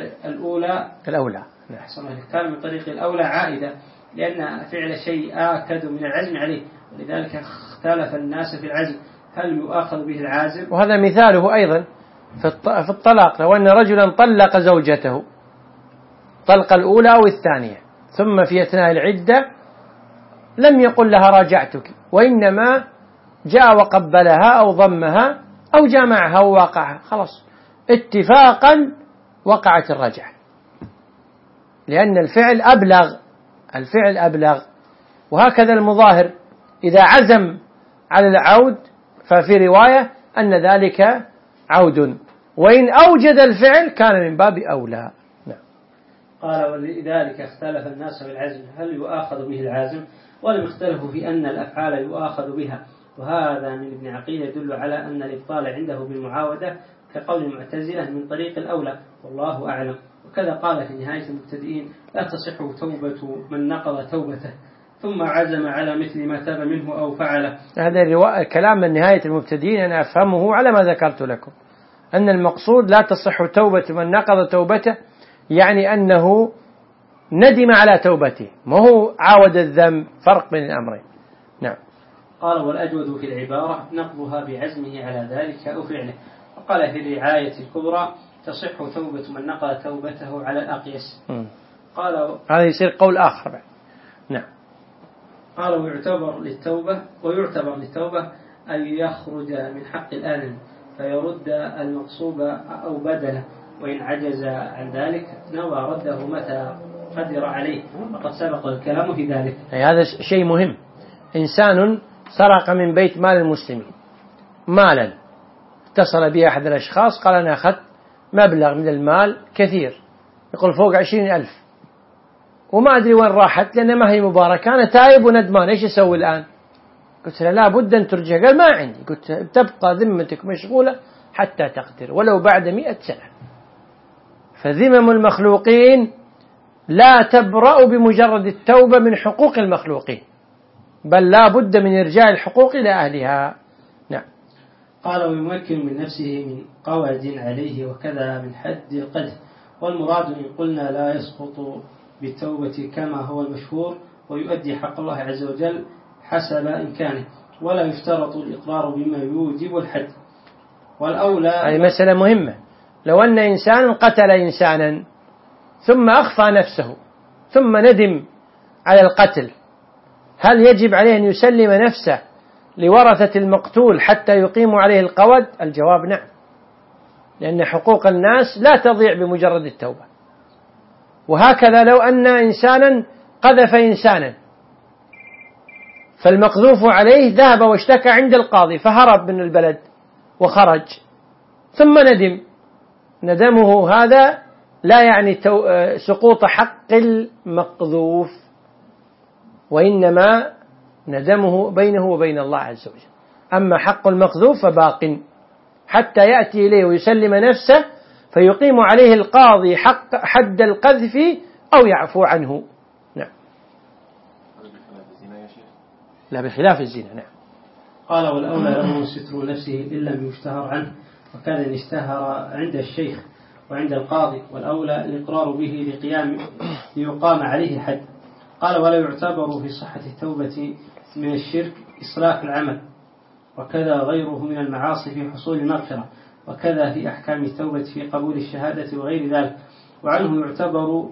الأولى عائدة، لأن فعل شيء آكد من العزم عليه، ولذلك اختلف الناس في العزم هل يؤاخذ به العازم. وهذا مثاله أيضا في الطلاق، لو أن رجلا طلق زوجته طلق الأولى أو الثانية ثم في أثناء العدة لم يقل لها راجعتك، وإنما جاء وقبلها أو ضمها أو جامعها ووقعها، خلاص اتفاقا وقعت الرجعة، لأن الفعل أبلغ. وهكذا المظاهر إذا عزم على العود ففي رواية أن ذلك عود، وإن أوجد الفعل كان من باب أولى. نعم. قال ولذلك اختلف الناس بالعزم هل يؤاخذ به العازم، ولم اختلفوا في أن الأفعال يؤاخذ بها، وهذا من ابن عقيل يدل على أن الإبطال عنده بالمعاودة كقول المعتزلة من طريق الأولى، والله أعلم. وكذا قال في نهاية المبتدئين لا تصح توبة من نقض توبته ثم عزم على مثل ما تاب منه أو فعله. هذا كلام من نهاية المبتدئين أنا أفهمه على ما ذكرت لكم، أن المقصود لا تصح توبة من نقض توبته، يعني أنه ندم على توبته، ما هو عاود الذنب، فرق بين الأمرين. نعم. قال والأجود في العبارة نقضها بعزمه على ذلك أو فعله. وقال في الرعاية الكبرى تصح توبة من نقض توبته على الأقيس. قال هذا يصير قول آخر بعد. نعم. قال ويعتبر للتوبة أن يخرج من حق الآن فيرد المغصوب أو بدله، وإن عجز عن ذلك نوى رده متى قدر عليه، وقد سبق الكلام في ذلك. هذا شيء مهم. إنسان سرق من بيت مال المسلمين مالا، اتصل به أحد الأشخاص قال أنا أخذت مبلغ من المال كثير، يقول فوق 20,000 وما أدري وين راحت لأن ما هي مباركة، أنا تائب وندمان، إيش أسوي الآن؟ قلت له لا بد أن ترجع. قال ما عندي. قلت تبقى ذمتك مشغولة حتى تقدر ولو بعد 100 سنة. فذمم المخلوقين لا تبرأ بمجرد التوبة من حقوق المخلوقين، بل لا بد من إرجاع الحقوق إلى أهلها. نعم. قال ويمكن من نفسه من قواد عليه وكذا من حد القذف، والمراد إن قلنا لا يسقط بالتوبة كما هو المشهور ويؤدي حق الله عز وجل حسب إمكانه، ولا يشترط الإقرار بما يوجب الحد. والأولى هذه مسألة مهمة. لو أن إنسان قتل إنسانا ثم أخفى نفسه ثم ندم على القتل، هل يجب عليه أن يسلم نفسه لورثة المقتول حتى يقيموا عليه القود؟ الجواب نعم، لأن حقوق الناس لا تضيع بمجرد التوبة. وهكذا لو أن إنسانا قذف إنسانا فالمقذوف عليه ذهب واشتكى عند القاضي فهرب من البلد وخرج ثم ندمه هذا لا يعني سقوط حق المقذوف، وإنما ندمه بينه وبين الله عز وجل. أما حق المقذوف فباق حتى يأتي إليه ويسلم نفسه فيقيم عليه القاضي حد القذف أو يعفو عنه. نعم. لا بخلاف الزنا. نعم. قال والأولى له ستر نفسه إن لم يشتهر عنه، وكان إن اشتهر عند الشيخ وعند القاضي، والأولى الإقرار به ليقام عليه حد. قال ولا يعتبر في صحة التوبة من الشرك إصلاح العمل، وكذا غيره من المعاصي في حصول المغفرة، وكذا في أحكام التوبة في قبول الشهادة وغير ذلك. وعنه يعتبر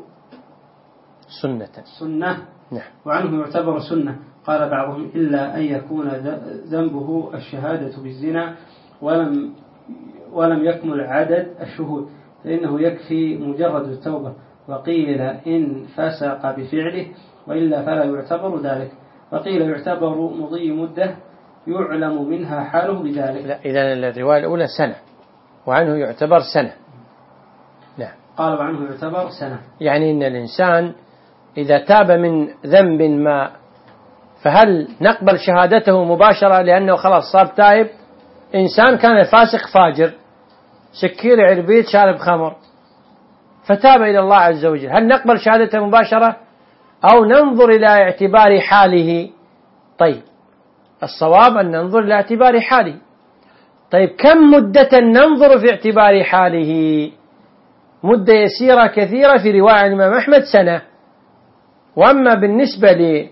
سنة. نعم. وعنه يعتبر سنة. قال بعضهم إلا أن يكون ذنبه الشهادة بالزنا ولم يكمل عدد الشهود، فإنه يكفي مجرد التوبة. وقيل إن فسق بفعله وإلا فلا يعتبر ذلك، وقيل يعتبر مضي مدة يعلم منها حاله بذلك. لا، إذن الرواية الأولى سنة وعنه يعتبر سنة. نعم. قال وعنه يعتبر سنة، يعني إن الإنسان إذا تاب من ذنب ما فهل نقبل شهادته مباشرة لأنه خلاص صار تائب؟ إنسان كان فاسق فاجر سكير عربيت شارب خمر فتاب إلى الله عز وجل، هل نقبل شهادته مباشرة أو ننظر إلى اعتبار حاله؟ طيب الصواب أن ننظر إلى اعتبار حاله. طيب كم مدة ننظر في اعتبار حاله؟ مدة يسيرة كثيرة في رواية الإمام أحمد سنة. وأما بالنسبة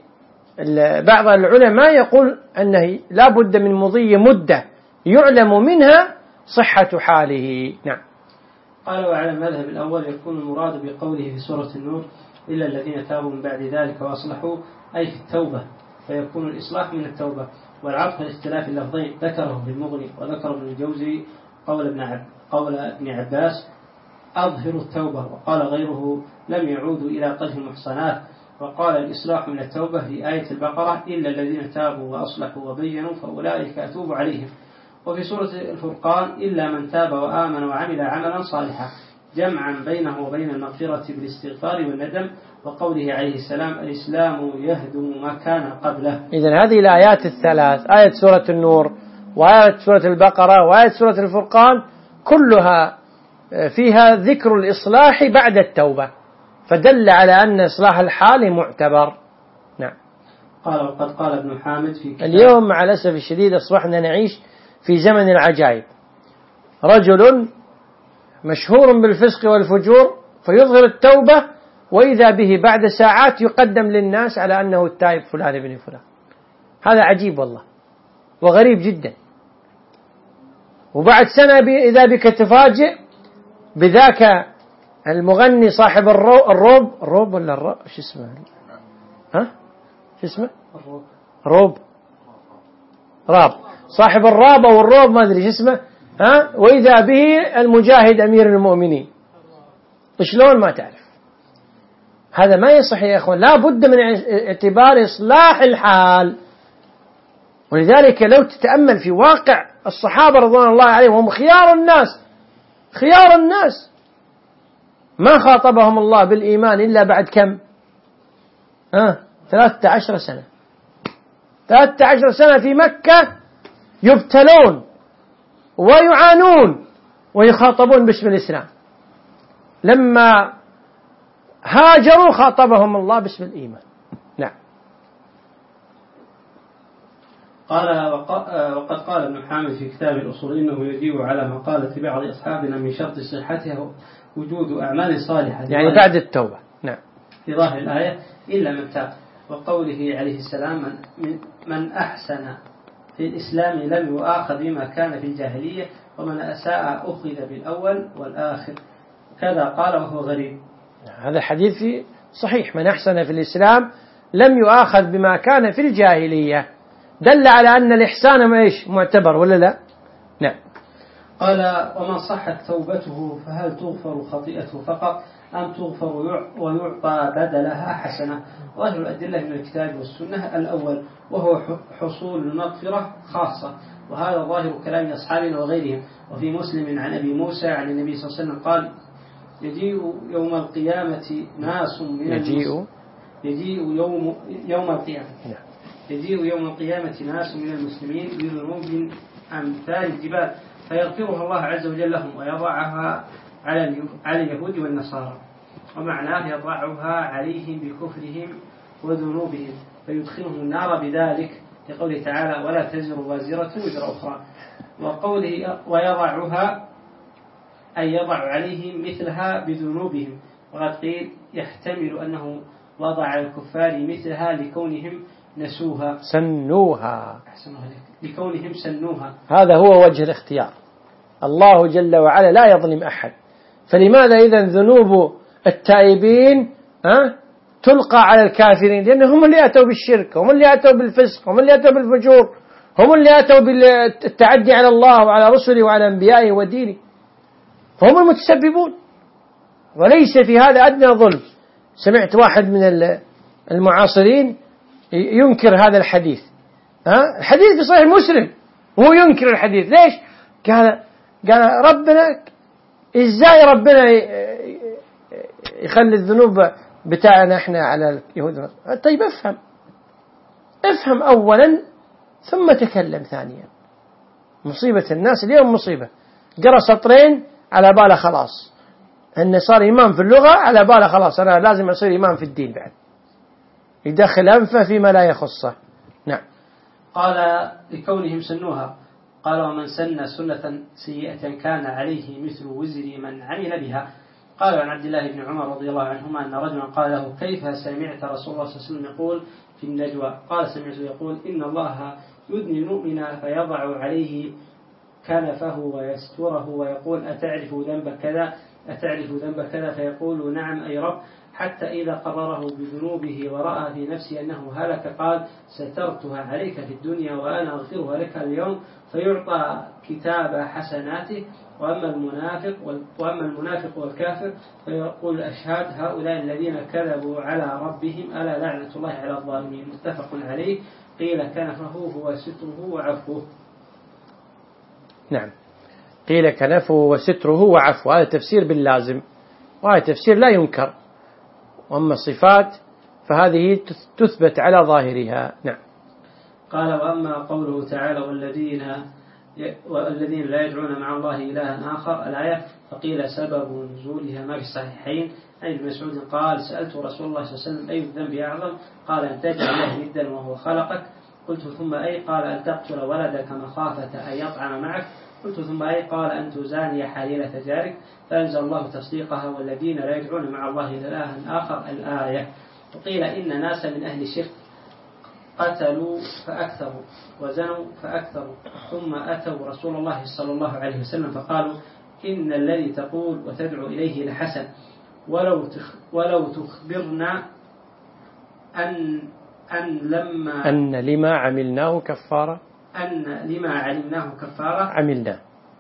لبعض العلماء يقول أنه لا بد من مضي مدة يعلم منها صحة حاله. نعم. قال وعلى المذهب الأول يكون المراد بقوله في سورة النور إلا الذين تابوا من بعد ذلك وأصلحوا أي في التوبة، فيكون الإصلاح من التوبة. والعطف لاختلاف اللفظين ذكره بالمغني وذكر ابن الجوزي قول ابن عباس أظهر التوبة، وقال غيره لم يعودوا إلى قذف المحصنات، وقال الإصلاح من التوبة في آية البقرة إلا الذين تابوا وأصلحوا وبينوا فأولئك أتوب عليهم. وفي سورة الفرقان إلا من تاب وآمن وعمل عملا صالحا، جمعا بينه وبين المغفرة بالاستغفار والندم. وقوله عليه السلام الإسلام يهدم ما كان قبله. إذن هذه الآيات الثلاث، آية سورة النور وآية سورة البقرة وآية سورة الفرقان، كلها فيها ذكر الإصلاح بعد التوبة، فدل على أن إصلاح الحال معتبر. نعم. قال وقد قال ابن حامد في كتاب اليوم مع الأسف الشديد أصبحنا نعيش في زمن العجائب، رجل مشهور بالفسق والفجور فيظهر التوبة وإذا به بعد ساعات يقدم للناس على أنه التائب فلان ابن فلان. هذا عجيب والله وغريب جدا. وبعد سنة إذا بك تفاجئ بذاك المغني صاحب الروب ولا الروب شو اسمه؟ ها شو اسمه؟ راب، صاحب الراب أو الروب ما أدري شو اسمه، ها، وإذا به المجاهد أمير المؤمنين. شلون ما تعرف؟ هذا ما يصح يا أخوان، لا بد من اعتبار إصلاح الحال. ولذلك لو تتأمل في واقع الصحابة رضوان الله عليهم وهم خيار الناس ما خاطبهم الله بالإيمان إلا بعد كم؟ 13 سنة. 13 سنة في مكة يبتلون ويعانون ويخاطبون باسم الإسلام. لما هاجروا خاطبهم الله باسم الإيمان. نعم. قال وقد قال ابن حامد في كتاب الأصول إنه يجيب على مقالة بعض أصحابنا من شرط صحتها وجود أعمال صالحة يعني بعد التوبة. نعم. في ظاهر الآية إلا من تاب، وقوله عليه السلام من أحسن في الإسلام لم يؤاخذ بما كان في الجاهلية ومن أساء أخذ بالأول والآخر، كذا قال وهو غريب. هذا الحديث في صحيح، من أحسن في الإسلام لم يؤاخذ بما كان في الجاهلية، دل على أن الإحسان إيش معتبر ولا لا؟ نعم. قال ومن صحت توبته فهل تغفر خطيئته فقط أم تغفر ويعطى بدلها حسنة؟ ظاهر الأدلة من الكتاب والسنة الأول وهو حصول المغفرة خاصة، وهذا ظاهر كلام أصحابنا وغيرهم. وفي مسلم عن أبي موسى عن النبي صلى الله عليه وسلم قال يجيء يوم القيامة ناس من يجيء يوم القيامة ناس من المسلمين بذنوب أمثال الجبال فيغفرها الله عز وجل لهم ويضعها على اليهود والنصارى، ومعناه يضعها عليهم بكفرهم وذنوبهم فيدخلهم النار بذلك، لقوله تعالى ولا تزر وازرة وزر أخرى. وقوله ويضعها أي يضع عليهم مثلها بذنوبهم، وقد قيل يحتمل أنه وضع الكفار مثلها لكونهم نسوها سنوها، لكونهم سنوها. هذا هو وجه الاختيار. الله جل وعلا لا يظلم أحد، فلماذا إذن ذنوب التائبين تلقى على الكافرين؟ لأنهم هم اللي أتوا بالشرك، هم اللي أتوا بالفسق، هم اللي أتوا بالفجور، هم اللي أتوا بالتعدي على الله وعلى رسله وعلى أنبيائه ودينه، فهم المتسببون. وليس في هذا أدنى ظلم. سمعت واحد من المعاصرين ينكر هذا الحديث، الحديث في صحيح مسلم وهو ينكر الحديث. ليش؟ قال ربنا إزاي ربنا يخلي الذنوب بتاعنا احنا على اليهود؟ طيب افهم أولا ثم تكلم ثانيا. مصيبة الناس اليوم مصيبة، قرأ سطرين على باله خلاص أنه صار إمام في اللغة، على باله خلاص أنا لازم أصير إمام في الدين، بعد يدخل أنفه فيما لا يخصه. نعم. قال لكونهم سنوها، قال ومن سن سنة سيئة كان عليه مثل وزر من عمل بها. قال عن عبد الله بن عمر رضي الله عنهما أن رجلا قال له كيف سمعت رسول الله صلى الله عليه وسلم يقول في النجوى؟ قال سمعته يقول إن الله يدني المؤمن فيضع عليه كنفه ويستره ويقول أتعرف ذنب كذا فيقول نعم أي رب، حتى إذا قرره بذنوبه ورأى في نفسه أنه هلك قال سترتها عليك في الدنيا وأنا أغفرها لك اليوم، فيعطى كتاب حسناته. وأما المنافق والكافر فيقول الأشهاد هؤلاء الذين كذبوا على ربهم ألا لعنة الله على الظالمين. متفق عليه. قيل كنفه هو ستره وعفوه. نعم، قيل كنفه وستره وعفوه، هذا تفسير باللازم، وهذا تفسير لا ينكر. وأما الصفات فهذه تثبت على ظاهرها. نعم. قال وأما قوله تعالى والذين لا يدعون مع الله إلها آخر الآية، فقيل سبب نزولها ما في الصحيحين عن ابن مسعود قال سألت رسول الله صلى الله عليه وسلم أي الذنب أعظم؟ قال أن تجعل له ندا وهو خلقك. قلت ثم أي؟ قال أن تقتل ولدك مخافة أن يطعم معك. قلت ثم أي؟ قال أن تزاني حليلة جارك. فأنزل الله تصديقها والذين لا يدعون مع الله إلها آخر الآية. وقيل إن ناسا من أهل الشرك قتلوا فأكثروا وزنوا فأكثروا ثم أتوا رسول الله صلى الله عليه وسلم فقالوا إن الذي تقول وتدعو إليه لحسن، ولو تخبرنا أن لما عملناه كفارة عملنا.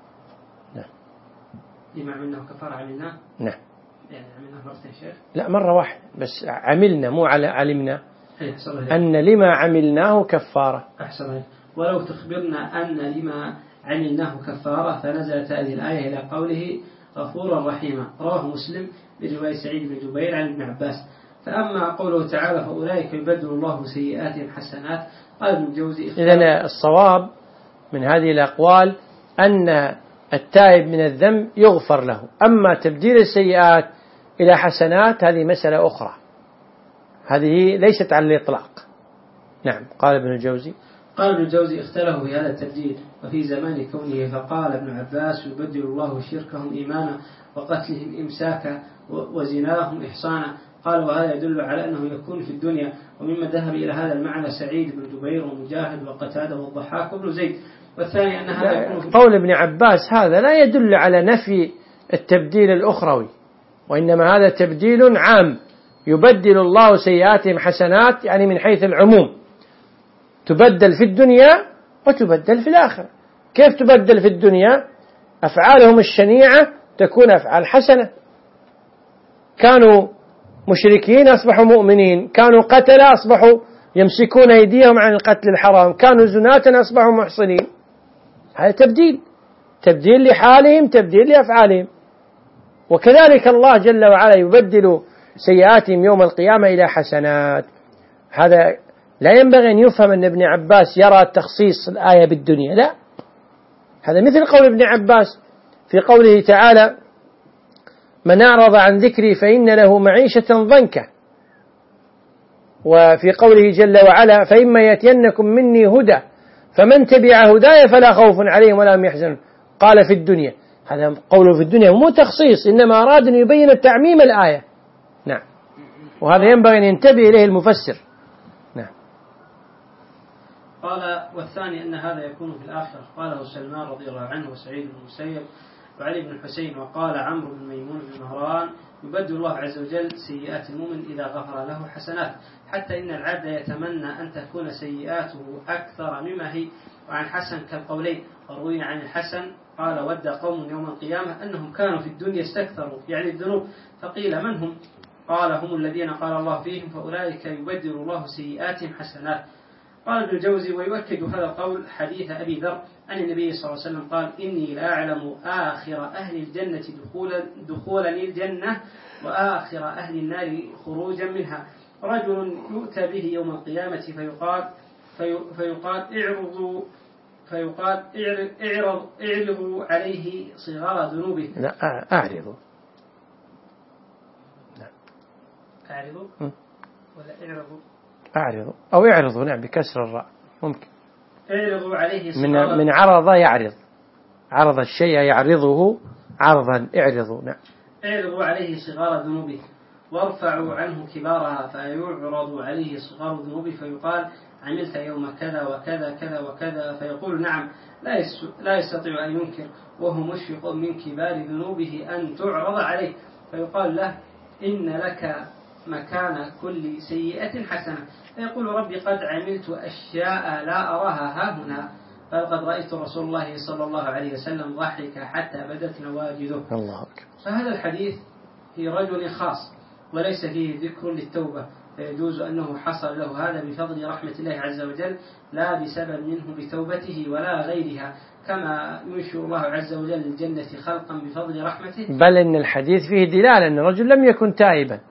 لما عملناه كفارة عملنا. نعم. يعني عملناه مرتين شيخ؟ لا، مرة واحدة بس، عملنا مو علمنا. أن لما عملناه كفارة. أحسن. ولو تخبرنا أن لما عملناه كفارة، فنزلت هذه الآية إلى قوله غفورا رحيما. رواه مسلم برواية سعيد بن جبير عن ابن عباس. فأما قوله تعالى فأولئك يبدل الله سيئاتهم حسنات، قال ابن الجوزي إذن الصواب من هذه الأقوال أن التائب من الذنب يغفر له، أما تبديل السيئات إلى حسنات هذه مسألة أخرى، هذه ليست على الإطلاق. نعم. قال ابن الجوزي اختلفوا في هذا التبديل وفي زمان كونه، فقال ابن عباس يبدل الله شركهم إيمانا وقتلهم إمساكا وزناهم إحصانا. قال وهذا يدل على أنه يكون في الدنيا. ومما ذهب إلى هذا المعنى سعيد بن جبير ومجاهد وقتادة والضحاك وابن زيد. والثاني أن هذا يكون في قول ابن عباس هذا لا يدل على نفي التبديل الأخروي، وإنما هذا تبديل عام، يبدل الله سيئاتهم حسنات، يعني من حيث العموم، تبدل في الدنيا وتبدل في الآخرة. كيف تبدل في الدنيا؟ أفعالهم الشنيعة تكون أفعال حسنة، كانوا مشركين أصبحوا مؤمنين، كانوا قتلة أصبحوا يمسكون أيديهم عن القتل الحرام، كانوا زناة أصبحوا محصنين. هذا تبديل لحالهم، تبديل لأفعالهم. وكذلك الله جل وعلا يبدل سيئاتهم يوم القيامة إلى حسنات. هذا لا ينبغي أن يفهم أن ابن عباس يرى تخصيص الآية بالدنيا، لا، هذا مثل قول ابن عباس في قوله تعالى من أعرض عن ذكري فإن له معيشة ضنكا، وفي قوله جل وعلا فإما يأتينكم مني هدى فمن تبع هداي فلا خوف عليهم ولا هم يحزنون. قال في الدنيا، هذا قوله في الدنيا مو تخصيص، إنما أراد أن يبين تعميم الآية. نعم. وهذا ينبغي أن ينتبه إليه المفسر. نعم. قال والثاني أن هذا يكون في الآخرة. قاله سلمان رضي الله عنه وسعيد بن المسيب وعلي بن الحسين. وقال عمرو بن ميمون بن مهران يبدل الله عز وجل سيئات المؤمن إذا غفر له حسنات، حتى إن العبد يتمنى أن تكون سيئاته أكثر مما هي. وعن حسن كالقولين. وروي عن الحسن قال: ود قوم يوم القيامة أنهم كانوا في الدنيا استكثروا يعني الذنوب، فقيل: من هم؟ قال: هم الذين قال الله فيهم فأولئك يبدل الله سيئاتهم حسنات. قال ابن الجوزي: ويؤكد هذا القول حديث أبي ذر عن النبي صلى الله عليه وسلم قال: إني لأعلم آخر أهل الجنة دخولا الجنة وآخر أهل النار خروجا منها. رجل يؤتى به يوم القيامة فيقال اعرضوا عليه صغار ذنوبه. لا، أعرضوا. أعرضوا ولا اعرضوا؟ أعرضوا أو اعرضوا، نعم، بكسر الراء ممكن. اعرضوا عليه صغار من عرض يعرض، عرض الشيء يعرضه عرضا، اعرضوا، نعم. اعرضوا عليه صغار ذنوبه وارفعوا عنه كبارها، فيعرض عليه صغار ذنوبه فيقال: عملت يوم كذا وكذا كذا وكذا، فيقول: نعم. لا يستطيع أن ينكر، وهو مشفق من كبار ذنوبه أن تعرض عليه، فيقال له: إن لك مكان كل سيئة حسنة. فيقول: ربي قد عملت أشياء لا أراها هاهنا، فلقد رأيت رسول الله صلى الله عليه وسلم ضحك حتى بدت نواجذه. الله أكبر. فهذا الحديث في رجل خاص وليس فيه ذكر للتوبة، فيجوز أنه حصل له هذا بفضل رحمة الله عز وجل لا بسبب منه بتوبته ولا غيرها، كما ينشئ الله عز وجل الجنة خلقا بفضل رحمته. بل إن الحديث فيه دلالة أن الرجل لم يكن تائبا.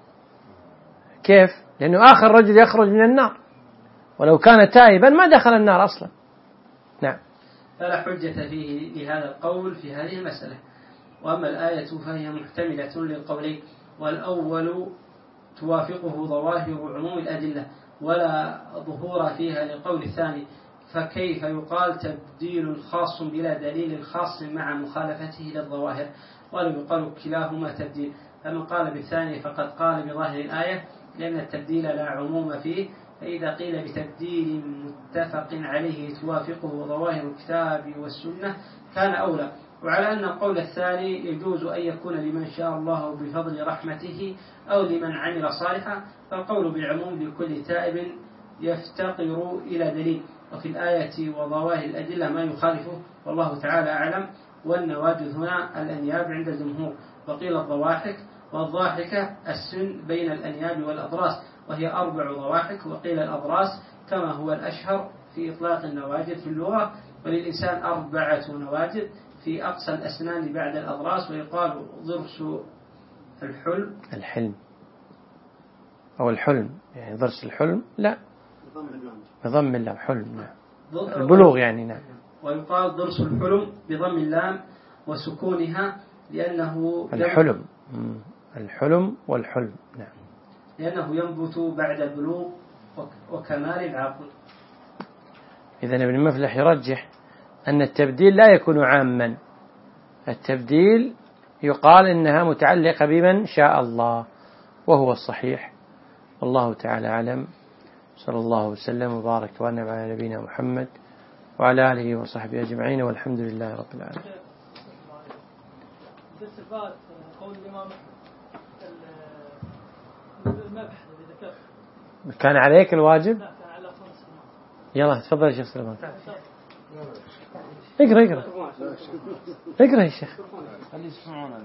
كيف؟ لأنه آخر رجل يخرج من النار، ولو كان تائبا ما دخل النار أصلا. نعم. فلا حجة فيه لهذا القول في هذه المسألة. وأما الآية فهي محتملة للقولين، والأول توافقه ظواهر عموم الأدلة ولا ظهور فيها للقول الثاني، فكيف يقال تبديل خاص بلا دليل خاص مع مخالفته للظواهر؟ ولو يقال كلاهما تبديل. فمن قال بالثاني فقد قال بظاهر الآية، لأن التبديل لا عموم فيه، فإذا قيل بتبديل متفق عليه توافقه ظواهر الكتاب والسنة كان أولى. وعلى أن القول الثاني يجوز أن يكون لمن شاء الله بفضل رحمته أو لمن عمل صالحا، فالقول بالعموم لكل تائب يفتقر إلى دليل، وفي الآية وظواهر الأدلة ما يخالفه، والله تعالى أعلم. والنواجذ هنا الأنياب عند الجمهور، وقيل الضواحك، والضاحكة السن بين الأنياب والأضراس، وهي 4 ضواحك، وقيل الأضراس كما هو الأشهر في إطلاق النواجذ في اللغة. وللإنسان 4 نواجذ في أقصى الأسنان بعد الأضراس، ويقال ضرس الحلم أو الحلم، يعني ضرس الحلم، لا بضم اللام حلم، نعم، البلوغ يعني، نعم. ويقال ضرس الحلم بضم اللام وسكونها، لأنه الحلم والحلم، نعم، لأنه ينبت بعد البلوغ وكمال العقل. إذن ابن مفلح يرجح أن التبديل لا يكون عاما، التبديل يقال إنها متعلقة بمن شاء الله، وهو الصحيح، والله تعالى أعلم. صلى الله وسلم وبارك وأنعم على نبينا محمد وعلى آله وصحبه أجمعين، والحمد لله رب العالمين. باستفاد قول الإمام المبحث الذي ذكرت كان عليك الواجب؟ لا، كان على 5. يلا تفضل يا شيخ سليمان. اقرأ يا شيخ. خلي يسمعون.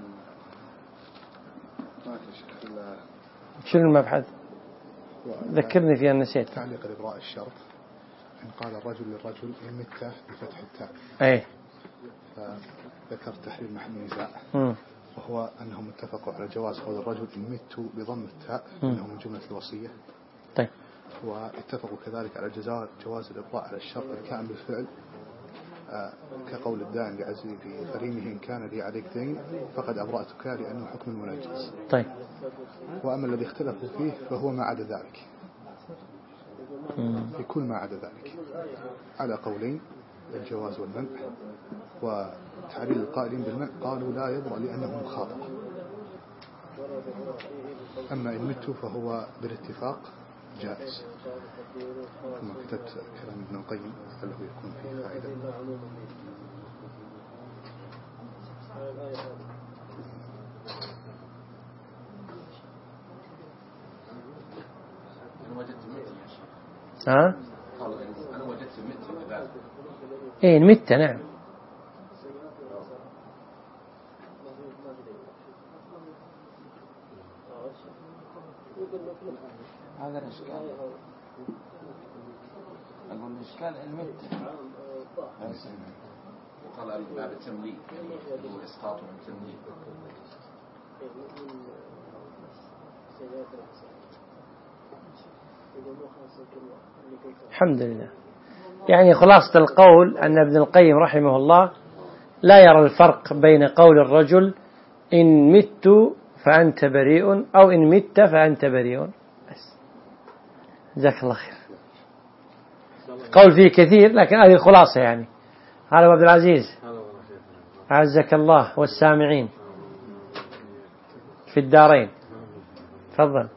شنو المبحث؟ ذكرني فيها، نسيت. تعليق الإبراء الشرط، إن قال الرجل للرجل إن مت بفتح التاء، أي، فذكر تحرير محل النزاع، وهو أنهم اتفقوا على جواز قول الرجل إن مت بضم التاء أنه من جملة الوصية. طيب. واتفقوا كذلك على جواز الإبراء على الشرط الكائن بالفعل، كقول الدائن لعزيزي فريمه إن كان لي عليك دين فقد أبرأتك لأنه حكم المنجز. طيب. وأما الذي اختلفوا فيه فهو ما عدا ذلك، في كل ما عدا ذلك، على قولين: الجواز والمنع. وتعليل القائلين بالمنع قالوا لا يبرأ لأنه مخاطرة. أما إن مت فهو بالاتفاق جائز. ثم كتبت كلام ابن القيم فله يكون فيه فائدة. ها؟ إيه مت نعم. هذا الإشكال. أقول الإشكال المت. وقال باب التمليك هو إسقاط من التمليك. الحمد لله. يعني خلاصة القول أن ابن القيم رحمه الله لا يرى الفرق بين قول الرجل إن مت فأنت بريء أو إن مت فأنت بريء بس. جزاك الله خير. قول فيه كثير لكن هذه الخلاصة يعني. هذا عبد العزيز عزك الله والسامعين في الدارين. تفضل.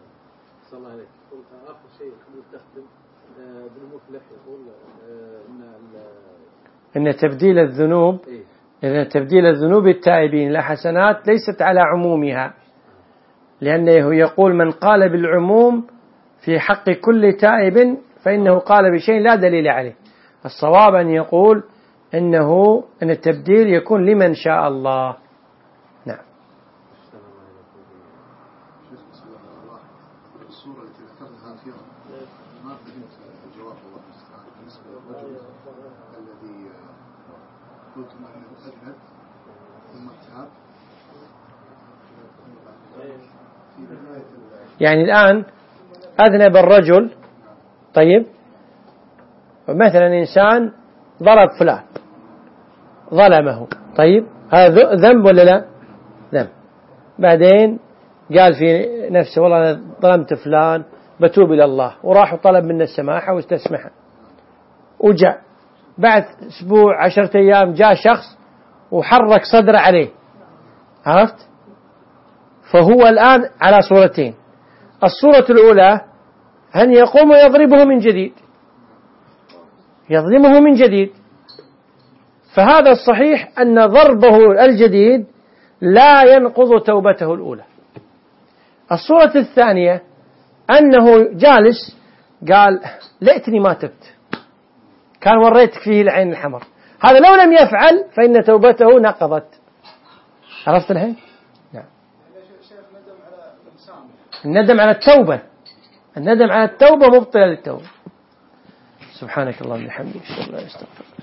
إن تبديل الذنوب التائبين لحسنات ليست على عمومها، لأنه يقول من قال بالعموم في حق كل تائب فإنه قال بشيء لا دليل عليه. الصواب أن يقول أن التبديل يكون لمن شاء الله. نعم. الصورة التي ذكرتها أخيرا ما فهمت جواب الله المستعان بالنسبة للرجل الذي قلتم أنه أجنب ثم ارتاب في بداية يعني الآن أذنب الرجل، طيب مثلا إنسان ضرب فلان ظلمه، طيب هذا ذنب ولا لا؟ ذنب. بعدين قال في نفسه والله أنا ظلمت فلان بتوب إلى الله، وراح وطلب منه السماحة واستسمحه، وجاء بعد أسبوع 10 أيام جاء شخص وحرك صدره عليه، عرفت؟ فهو الآن على صورتين. الصورة الأولى أن يقوم ويضربه من جديد، يظلمه من جديد، فهذا الصحيح أن ضربه الجديد لا ينقض توبته الأولى. الصورة الثانية أنه جالس قال ليتني ما تبت، كان وريتك فيه العين الحمر، هذا لو لم يفعل فإن توبته نقضت. عرفت الحين؟ نعم. الندم على التوبة، الندم على التوبة مبطلة للتوبة. سبحانك اللهم وبحمدك، اشهد ان لا اله الا انت، استغفرك.